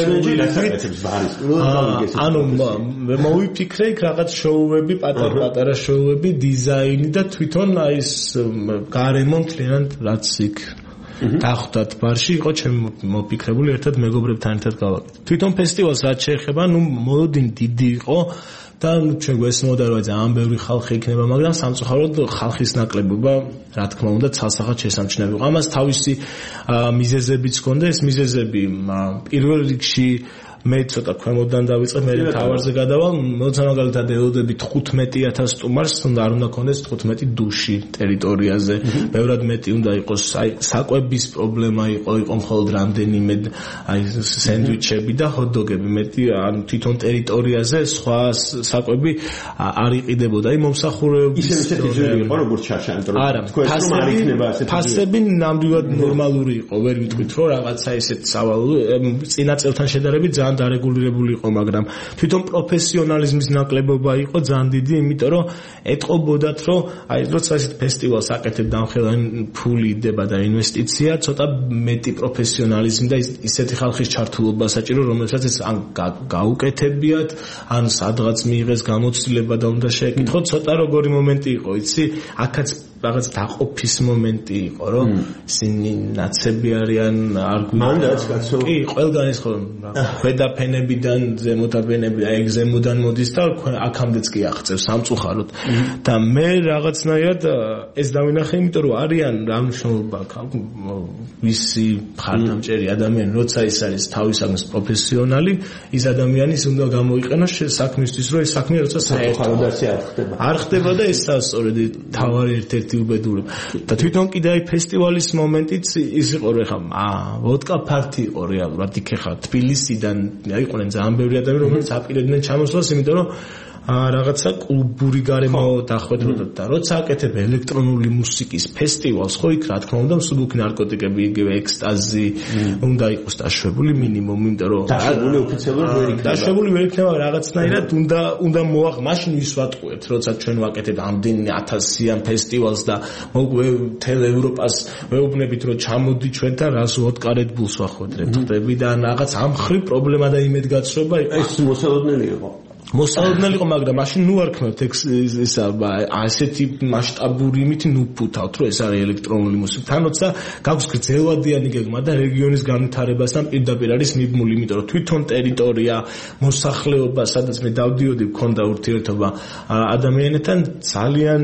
ანუ მე მოვიფიქრე რაღაც შოუები პატარ-პატარა შოუები დიზაინი და თვითონ აი ეს გარემო მთლიანად რაც იქ დახვდათ ბარში იყო ჩემი მოფიქრებული ერთად მეგობრებთან ერთად გავაკეთე. თვითონ ფესტივალს რაც შეეხება, მოლოდინი დიდი იყო და ჩვენ გვესმოდა რომ ძალიან ბევრი ხალხი იქნება, მაგრამ სამწუხაროდ ხალხის ნაკლებობა რა თქმა უნდა ცალსახად შესამჩნევი იყო. ამას თავისი მიზეზებიც ჰქონდა, ეს მიზეზები პირველ რიგში მე ცოტა ქვემოდან დავიწყე, მე თავარზე გადავალ, მოცა მაგალითად ელოდები 15000 სტუმარს, არ უნდა ქონდეს 15 დუში ტერიტორიაზე. ბევრად მეტი უნდა იყოს, აი საკვების პრობლემა იყო მხოლოდ რამდენიმე აი სენდვიჩები და ჰოთ-დოგები, მეტი ან თვითონ ტერიტორიაზე სხვა საკვები არ იყიდებოდა. აი მომსახურეობის ისეთი იყო როგორც შაშანტრო. თქვენ რომ არ იქნება ასეთი ფასები ნამდვილად ნორმალური იყო, ვერ ვიტყვით რომ რაღაცა ესეთ სავალო წინა წელთან შედარებით ძალიან დარეგულირებული იყო, მაგრამ თვითონ პროფესიონალიზმის ნაკლებობა იყო ძალიან დიდი, იმიტომ რომ ეტყობოდათ, რომ აი როცა ესეთ ფესტივალს აკეთებ დამხელანი ფული იდება და ინვესტიცია, ცოტა მეტი პროფესიონალიზმი და ისეთი ხალხის ჩართულობა საჭირო, რომელსაც ეს ან გაუკეთებიათ, ან სადღაც მიიღეს გამოცდილება და უნდა შეეკითხოთ, ცოტა როგორი მომენტი იყო, იცი, აქაც რაღაც დაყოფის მომენტი იყო, რომ ისინი ნაცები არიან, არ მანდაც კაცო. კი, ყველგან ის ხო ქვედა ფენებიდან ზემოთა ფენები, აი ზემოდან მოდის და აქამდეც კი აღწევს სამწუხაროდ. და მე რაღაცნაირად ეს დავინახე, იმიტომ რომ არიან რა მნიშვნელობა აქვს ვისი მხარდამჭერი ადამიანი, როცა ის არის თავის საქმის პროფესიონალი, ის ადამიანის უნდა გამოიყენოს საქმისთვის, რომ ეს საქმე როცა საერთოდ არ ხდება და ეს სწორედ თავარი ერთ-ერთი უბედურება. და თვითონ კიდე აი ფესტივალის მომენტიც ის იყო, რომ ეხა ვოდკა ფართი იყო რეალურად იქ ეხა თბილისიდან იყვნენ ძალიან ბევრი ადამიანი, რომლებიც აპირებდნენ ჩამოსვლას, იმიტომ რომ რაღაცა კლუბური გარემო დახვედროდა და როცა აკეთებ ელექტრონული მუსიკის ფესტივალს, ხო იქ რა თქმა უნდა მსუბუქი ნარკოტიკები, იგივე ექსტაზი უნდა იყოს დაშვებული მინიმუმ, იმიტომ რომ დაშვებული ოფიციალურად ვერ იქნება. დაშვებული ვერ იქნება რაღაცნაირად უნდა მაშინ ვის ვატყუებთ, როცა ჩვენ ვაკეთებ ამდენი 1000-იან ფესტივალს და მთელ ევროპას ვეუბნებით, რომ ჩამოდი ჩვენთან რას ვოდკარეთ ბულს ვახვედრებთ, ხდები და რაღაც ამ ხრი პრობლემა და იმედგაცრუება იყო. ეს მოსალოდნელი იყო. მოსალოდნელი იყო, მაგრამ მაშინ ნუ არ ქნათ ესა ასეთი მასშტაბური იმით ნუ ფუთავთ, რომ ეს არის ელექტრონული მუსიკა. თან როცა გაქვს გრძელვადიანი გეგმა და რეგიონის განვითარებასთან პირდაპირ არის მიბმული, იმიტომ რომ თვითონ ტერიტორია, მოსახლეობა, სადაც მე დავდიოდი, მქონდა ურთიერთობა ადამიანებთან, ძალიან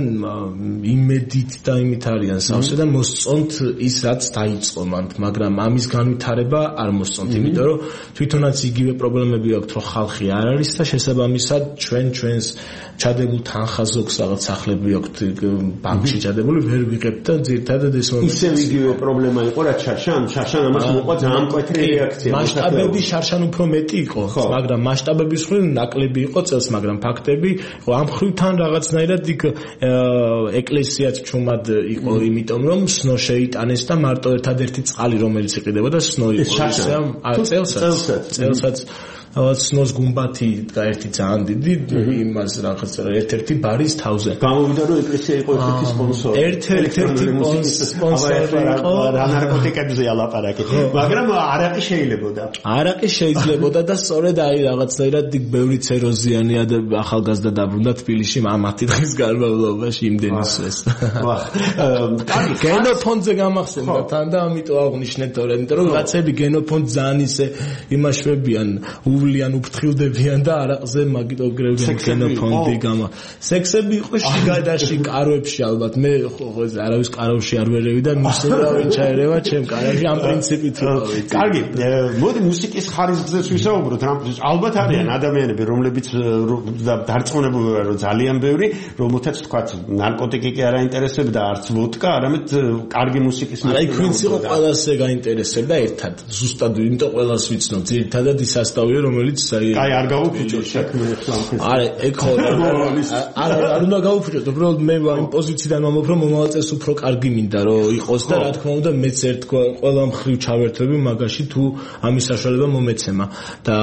იმედით და იმით არიან სავსე და მოსწონთ ის რაც დაიწყო მანდ, მაგრამ ამის განვითარება არ მოსწონთ, იმიტომ რომ თვითონაც იგივე პრობლემები აქვს, რომ ხალხი არ არის და შესაბამისად უმთავრესად ჩვენს ჩადებულ თანხაზოგს რაღაც სახლები აქვს ბანკში ჩადებული ვერ ვიღებთ და ძირთადად ეს ისევ იგივე პრობლემა იყო რა შარშან ამას მოყვა ძალიან მკვეთრი რეაქცია მასშტაბები შარშან უფრო მეტი იყო მაგრამ მასშტაბების მხრივ ნაკლები იყო წელს მაგრამ ფაქტები იყო ამ ხრივთან რაღაცნაირად იქ ეკლესიაც ჩუმად იყო იმიტომ რომ სნო შეიტანეს და მარტო ერთადერთი წყალი რომელიც იყიდებოდა სნო იყო წელსაც სნოს გუმბათი და ერთი ძალიან დიდი იმას რაღაც ერთ-ერთი ბარის თავზე გამოვიდა რომ ეკლესია იყო ერთ-ერთი სპონსორი ერთ-ერთი სპონსორი იყო რა ნარკოტიკებზე ალაპარაკი მაგრამ არაყი არაყი შეიძლებოდა და სწორედ აი რაღაცნაირად იქ ბევრი ცეროზიანი ახალგაზრდა დაბრუნდა თბილისში მათი დღის განმავლობაში იმდენის ეს კარგი გენოფონდზე გამახსენდა თან და ამიტომ აღნიშნეთ თორემ იმიტომ რომ რაღაცები გენოფონდ ძალიან ისე იმაშვებიან ულიან უფრთხილდებიან და არაყზე მაგიტოგრევენ გენოფონდი გამა სექსები იყო შიგადაში კაროებში ალბათ მე ხო არავის კაროში არ ვერევი და მისურავენ ჩაერევა ჩემ კაროში ამ პრინციპით კარგი მოდი მუსიკის ხარისხზეც ვისაუბროთ ალბათ არიან ადამიანები რომლებიც დარწმუნებული ვარ რომ ძალიან ბევრი რომელთაც თქვა ნარკოტიკი კი არ აინტერესებდა არც ვოდკა არამედ კარგი მუსიკის აი ქვინც იყო ყველასე გაინტერესებდა ერთად ზუსტად იმიტომ ყველას ვიცნობ ძირითადად ის ასტავია რომელიც აი არ გაუფუჭოთ საქმე არა ეგ ხო არ უნდა გაუფუჭოთ უბრალოდ მე იმ პოზიციიდან ვამბობ რომ მომავალ წელს უფრო კარგი მინდა რომ იყოს და რა თქმა უნდა მეც ერთგვარ ყველა მხრივ ჩავერთვები მაგაში თუ ამის საშუალება მომეცემა და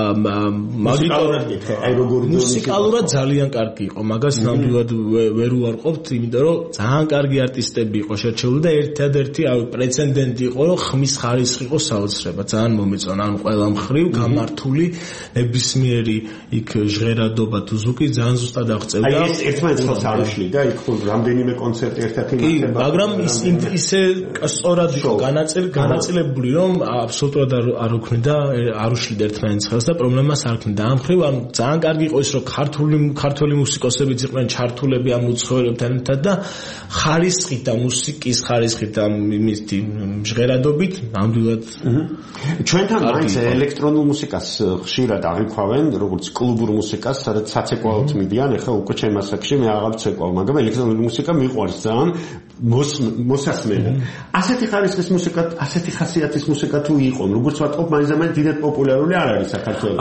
მუსიკალურად ძალიან კარგი იყო მაგას ნამდვილად ვერ უარყოფთ იმიტომ რომ ძალიან კარგი არტისტები იყო შერჩეული და ერთადერთი პრეცედენტი იყო რომ ხმის ხარისხი იყო საოცრება ძალიან მომეწონა ან ყველა მხრივ გამართული ნებისმიერი იქ ჟღერადობა თუ ზუკი ძალიან ზუსტად აღწევდა. აი ეს ერთმანეთს ხელს არ უშლიდა, იქ რამდენიმე კონცერტი ერთად იმართება. მაგრამ ისე სწორად იყო განაწილებული, რომ აბსოლუტურად არ უქმნიდა, არ უშლიდა ერთმანეთს ხელს და პრობლემას არ ქნიდა. ამ მხრივ ძალიან კარგი იყო ის, რომ ქართული მუსიკოსებიც იყვნენ ჩართულები ამ უცხოელებთან ერთად და ხარისხით და მუსიკის ხარისხით და იმითი ჟღერადობით ნამდვილად ჩვენთან მაინც ელექტრონულ მუსიკას ხშირად აღიქვავენ, როგორც კლუბურ მუსიკას, სადაც საცეკვაოდ მიდიან, ეხლა უკვე ჩემ ასაკში მე აღარ ვცეკვავ, მაგრამ ელექტრონული მუსიკა მიყვარს ძალიან მოსასმენად. ასეთი ხარისხის მუსიკა, ასეთი ხასიათის მუსიკა თუ იყო, როგორც ვატყობ, მაინც დიდად პოპულარული არ არის საქართველოში.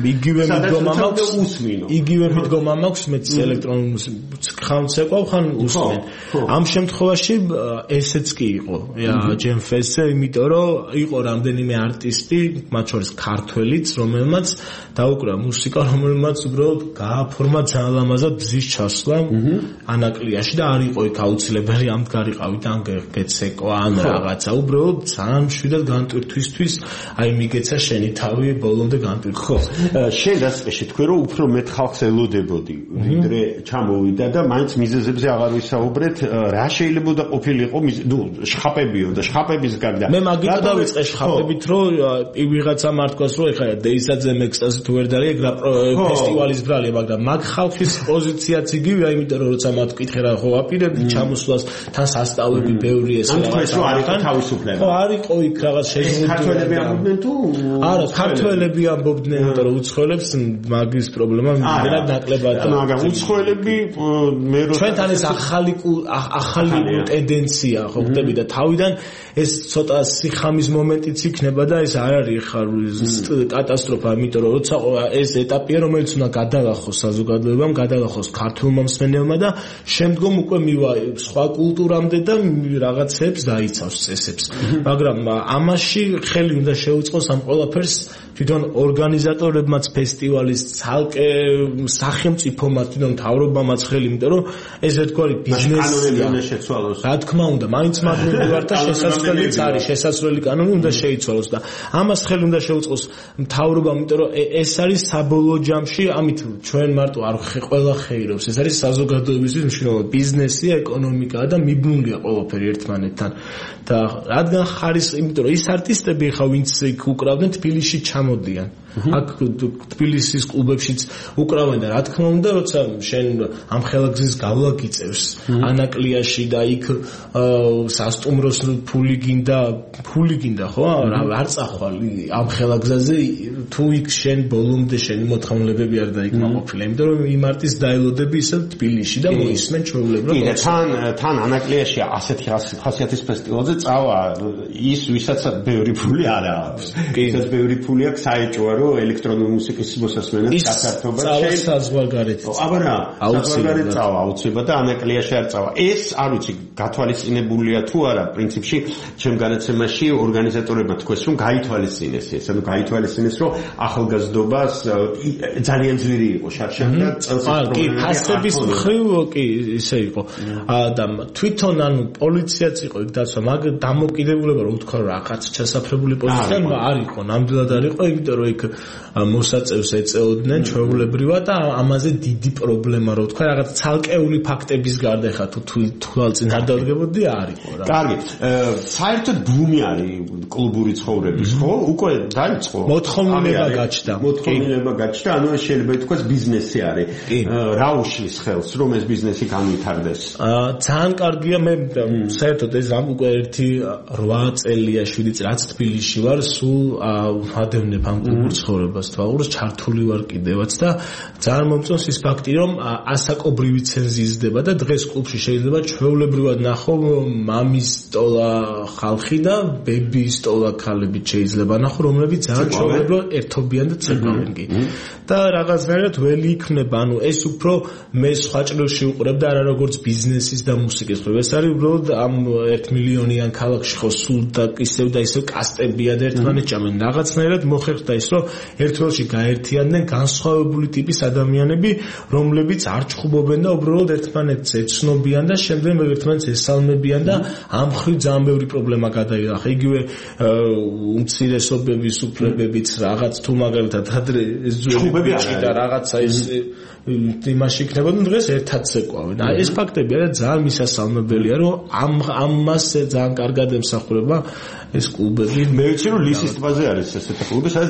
იგივე მიდგომა მაქვს, მეც ელექტრონულ მუსიკას ხან ვცეკვავ, ხან უსმენ. ამ შემთხვევაში ესეც კი იყო. ჯემ ფესზე, იმიტომ რომ იყო რამდენიმე არტისტი, მათ შორის ქართველიც, რომელმაც დაუკრა მუსიკა, რომელმაც უბრალოდ გააფორმა ძალიან ლამაზად ბზის ჩასვლა ანაკლიაში და არ იყო იქ აუცილებელი ამ გარიყავით ან გეცეკვა ან რაღაცა უბრალოდ ძალიან მშვიდად განტვირთვისთვის აი მიგეცა შენი თავი ბოლომდე განტვირთვა. ხო, შენ დასწრეში თქვენ რომ უფრო მეტ ხალხს ელოდებოდი, ვიდრე ჩამოვიდა და მაინც მიზეზებზე აღარ ვისაუბრეთ, რა შეიძლება და ყოფილიყო, შხაპებიო და შხაპების გარდა. მე მაგით დავიწყე შხაპებით, რომ ვიღაცა მართქოს რომ ეხლა დეისაძე მექსტაზი თუ ვერ დარიგ ფესტივალის ბრალია, მაგრამ მაგ ხალხის პოზიციაც იგივეა, იმიტომ რომ როცა მათ ვკითხე რა ხო აპირებდი ჩამოსვლას თან სასწავლები ბევრი ეს რაღაც არ იყო თავისუფლება. ხო არ იყო იქ რაღაც შეიძლება ქართველები ამბობდნენ თუ არა ქართველები ამბობდნენ, იმიტომ რომ უცხოელებს მაგის პრობლემა მიდერად ნაკლებად მაგრამ უცხოელები მე რო ჩვენთან ეს ახალი ტენდენცია ხო ხდები და თავიდან ეს ცოტა სიხამის მომენტიც იქნება და ეს არ არის ხარ კატასტროფა, იმიტომ რომ როცა ეს ეტაპია, რომელიც უნდა გადალახოს საზოგადოებამ, გადალახოს ქართულმა მსმენელმა და შემდგომ უკვე მივა სხვა კულტურამდე და რაღაცებს დაიცავს წესებს. მაგრამ ამაში ხელი უნდა შეუწყოს ამ ყველაფერს თვითონ ორგანიზატორებმაც ფესტივალის ცალკე სახელმწიფომაც თვითონ მთავრობამაც ხელი, იმიტომ რომ ეს ერთგვარი ბიზნესია. რა თქმა უნდა, მაინც მაგნული ვარ და შესაძლებელიც არის, შესაძლებელი კანონი უნდა შეიცვალოს და ამას ხელი უნდა შეუწყოს მთავრობამ, იმიტომ რომ ეს არის საბოლოო ჯამში, ამით ჩვენ მარტო არ ყველა ხეირობს. ეს არის საზოგადოებისთვის მნიშვნელოვანი ბიზნესია, ეკონომიკაა და მიბნულია ყველაფერი ერთმანეთთან. და რადგან ხარის, იმიტომ რომ ის არტისტები ხა ვინც იქ უკრავდნენ თბილისში ჩამოდიან. აქ თბილისის კლუბებშიც უკრავენ და რა თქმა უნდა, როცა შენ ამ ხელაგზის გავლა გიწევს ანაკლიაში და იქ სასტუმროს ფული გინდა ხო? არ წახვალ ამ ხელაგზაზე თუ იქ შენ ბოლომდე შენი მოთხოვნილებები არ დაიკმაყოფილა, იმიტომ რომ იმარტის დაელოდები ისევ თბილისში და მოისმენ ჩვეულებრივ. კი, თან ანაკლიაში ასეთი ხასიათის ფესტივალზე წავა ის ვისაც ბევრი ფული არ აქვს. ვისაც ბევრი ფული აქვს საეჭვო რომ ელექტრონული მუსიკის მოსასმენად საქართველოში საზღვარგარეთ. აბა რა, საზღვარგარეთ წავა აუცილებლად და ანაკლიაში არ წავა. ეს არ ვიცი გათვალისწინებულია თუ არა პრინციპში ჩემ განაცემაში ორგანიზატორებმა თქვეს რომ გაითვალისწინეს ეს, ანუ გაითვალისწინეს რომ ახალგაზრდობას ძალიან ძლიერი იყო შარშანი და წელს კი, ფასების მხრივ კი ისე იყო. და თვითონ ანუ პოლიციაც იყო იქ დაცვა, მაგ დამოკიდებულება რომ თქვა რომ რაღაც ჩასაფრებული პოზიცია არ იყო, ნამდვილად არ იყო, იმიტომ რომ იქ მოსაწევს ეწეოდნენ ჩვეულებრივად და ამაზე დიდი პრობლემა რო თქვა რაღაც ცალკეული ფაქტების გარდა ხა თუ თვალწინ არ დავდგებოდი არ იყო რა. კარგი. საერთოდ ბუმი არის კლუბური ცხოვრების, ხო? უკვე დაიწყო. მოთხოვნილება გაჩნდა, ანუ შეიძლება ითქვას ბიზნესი არის. რა უშლის ხელს რომ ეს ბიზნესი განვითარდეს? ძალიან კარგია, მე საერთოდ ეს ამ უკვე 8 წელია 7 წელი რაც თბილისში ვარ, სულ ვადევნებ ამ კლუბურ ცხოვრებას, თვალყურს ჩართული ვარ კიდევაც და ძალიან მომწონს ის ფაქტი, რომ ასაკობრივი ცენზიზდება და დღეს კლუბში შეიძლება ჩვეულებრივად ნახო მამის ტოლა ხალხი და ბების ტოლა ქალები შეიძლება ნახო, რომლებიც ძალიან ჩვეულებრივად ერთობიან და ცეკვავენ კი. და რაღაცნაირად ველი იქნება, ანუ ეს უფრო მე სხვა ჭრილში უყურებ და არა როგორც ბიზნესის და მუსიკის ხრივ. ეს არის უბრალოდ ამ 1 მილიონიან ქალაქში ხო სულ და ისევ კასტებია და ერთმანეთს ჭამენ. რაღაცნაირად მოხერხდა ის, რომ ერთველში გაერთიანდნენ განსხვავებული ტიპის ადამიანები, რომლებიც არ ჩხუბობენ და უბრალოდ ერთმანეთს ეცნობიან და შემდეგ ერთმანეთს ესალმებიან და ამ ხრივ ძალიან ბევრი პრობლემა გადაიღახა. იგივე უმცირესობების უფლებებიც რაღაც თუ მაგალითად ადრე ეს ძველი და რაღაცა ის იმაში იქნებოდა დღეს ერთად ცეკვავენ. ეს ფაქტებია და ძალიან მისასალმებელია, რომ ამას ძალიან კარგად ემსახურება ეს კლუბები. მე ვიცი რომ ლისის ტბაზე არის ესეთი კლუბი, სადაც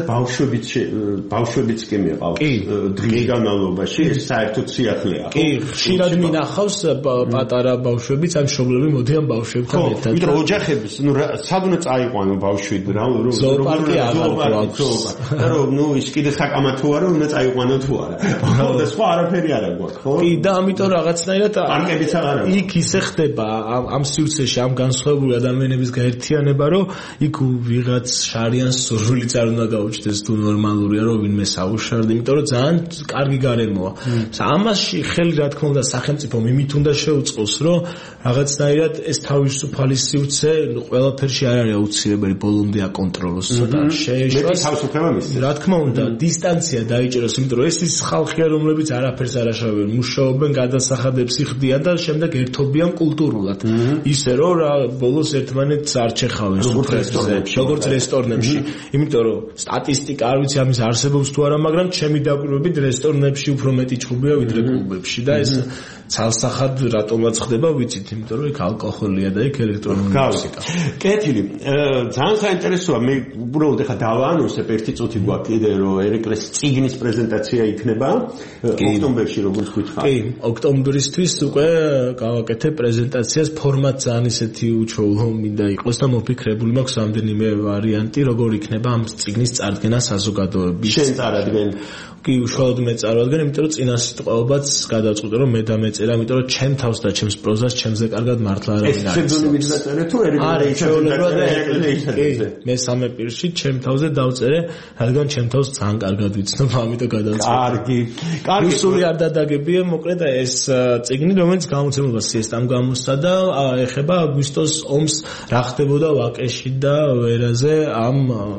ბავშვებიც კი მეყავთ დღის განმავლობაში, ეს საერთოდ სიახლეა. კი, ხშირად მინახავს პატარა ბავშვებიც, ან მშობლები მოდიან ბავშვებთან ერთად. ვიდრე ოჯახების, ნუ სად უნდა წაიყვანო ბავშვი რა ზოოპარკი აღარ გვაქვს. რომ ნუ ის კიდე საკამა თუ არა, უნდა წაიყვანო თუ არა. და სხვა არაფერი არ აქვს, ხო? კი, და ამიტომ რაღაცნაირად პარკებიც აღარ აქვს. იქ ისე ხდება ამ სივრცეში ამ განსხვავებული ადამიანების გაერთიანება, რომ იქ ვიღაც შარიანს სურვილიც არ უნდა გაუჩნდეს თუ ნორმალურია რომ ვინმე საუშარდ, იმიტომ რომ ძალიან კარგი გარემოა. ამაში ხელი რა თქმა უნდა სახელმწიფო მიმით უნდა შეუწყოს, რომ რაღაცნაირად ეს თავისუფალი სივრცე ყველაფერში არ არის აუცილებელი ბოლომდე აკონტროლოს. ცოტა შეეშვას. რა თქმა უნდა დისტანცია დაიჭეროს, იმიტომ რომ ეს ის ხალხია რომლებიც არაფერს არ აშავებენ, მუშაობენ, გადასახადებს იხდიან და შემდეგ ერთობიან კულტურულად. ისე რომ ბოლოს ერთმანეთს არ ჩეხავენ. როგორც რესტორნებში. იმიტომ რომ სტატისტიკა არ ვიცი ამის არსებობს თუ არა, მაგრამ ჩემი დაკვირვებით რესტორნებში უფრო მეტი ჩხუბია ვიდრე კლუბებში და ეს ცალსახად რატომაც ხდება ვიცით, იმიტომ რომ იქ ალკოჰოლია და იქ ელექტრონული მუსიკა. კეთილი. ძალიან საინტერესოა, მე უბრალოდ ეხა დავაანონსებ ერთი წუთი გვაქვს კიდე რომ ერეკლეს წიგნის პრეზენტაცია იქნება ოქტომბერში როგორც გითხარ. კი, ოქტომბრისთვის უკვე გავაკეთე პრეზენტაციას, ფორმატ ძალიან ისეთი უჩვეულო მინდა იყოს და მოფიქრებული მაქვს რამდენიმე ვარიანტი, როგორ იქნება ამ წიგნის წარდგენა საზოგადოების. შენ წარადგენ? კი, უშუალოდ მე წარვადგენ, იმიტომ რომ წინა სიტყვაობაც გადავწყვიტე რომ მე დამეწერა, იმიტომ რომ ჩემ თავს და ჩემს პროზას ჩემზე კარგად მართლა არ არის. ეს ფსევდონიმით დაწერე თუ ერეკლე? მესამე პირში ჩემ თავზე დავწერე, რადგან ჩემ თავს ძალიან კარგად ვიცნობ, ამიტომ გადავწყვიტე. კარგი. სული არ დადაგებია, მოკლედ ეს წიგნი, რომელიც გამოცემულობა სიესტამ გამოსცა და ეხება აგვისტოს ომს, რა ხდებოდა ვაკეში და ვერაზე ამ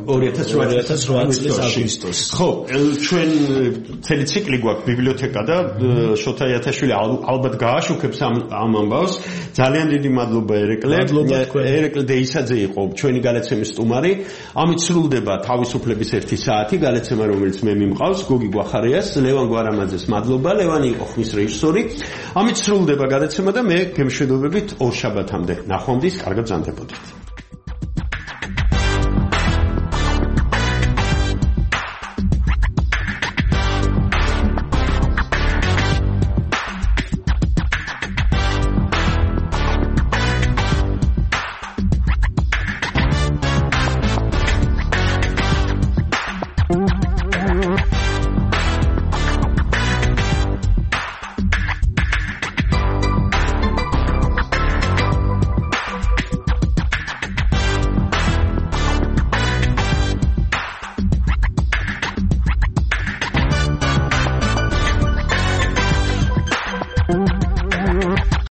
2008 წლის აგვისტოს. ხო, ჩვენ მთელი ციკლი გვაქვს ბიბლიოთეკა და შოთა იათაშვილი ალბათ გააშუქებს ამ ამბავს. ძალიან დიდი მადლობა ერეკლე. ერეკლე დეისაძე იყო ჩვენი განაცემის სტუმარი. ამით სრულდება თავისუფლების 1 საათი, განაცემა რომელიც მე მიმყავს, გოგი გვახარიას, ლევან გვარამაძეს მადლობა, ლევანი იყო ხმის რეჟისორი. ამით სრულდება განაცემა და მე გემშვიდობებით ორ შაბათამდე. ნახვამდის, კარგად ზამთრობოდეთ.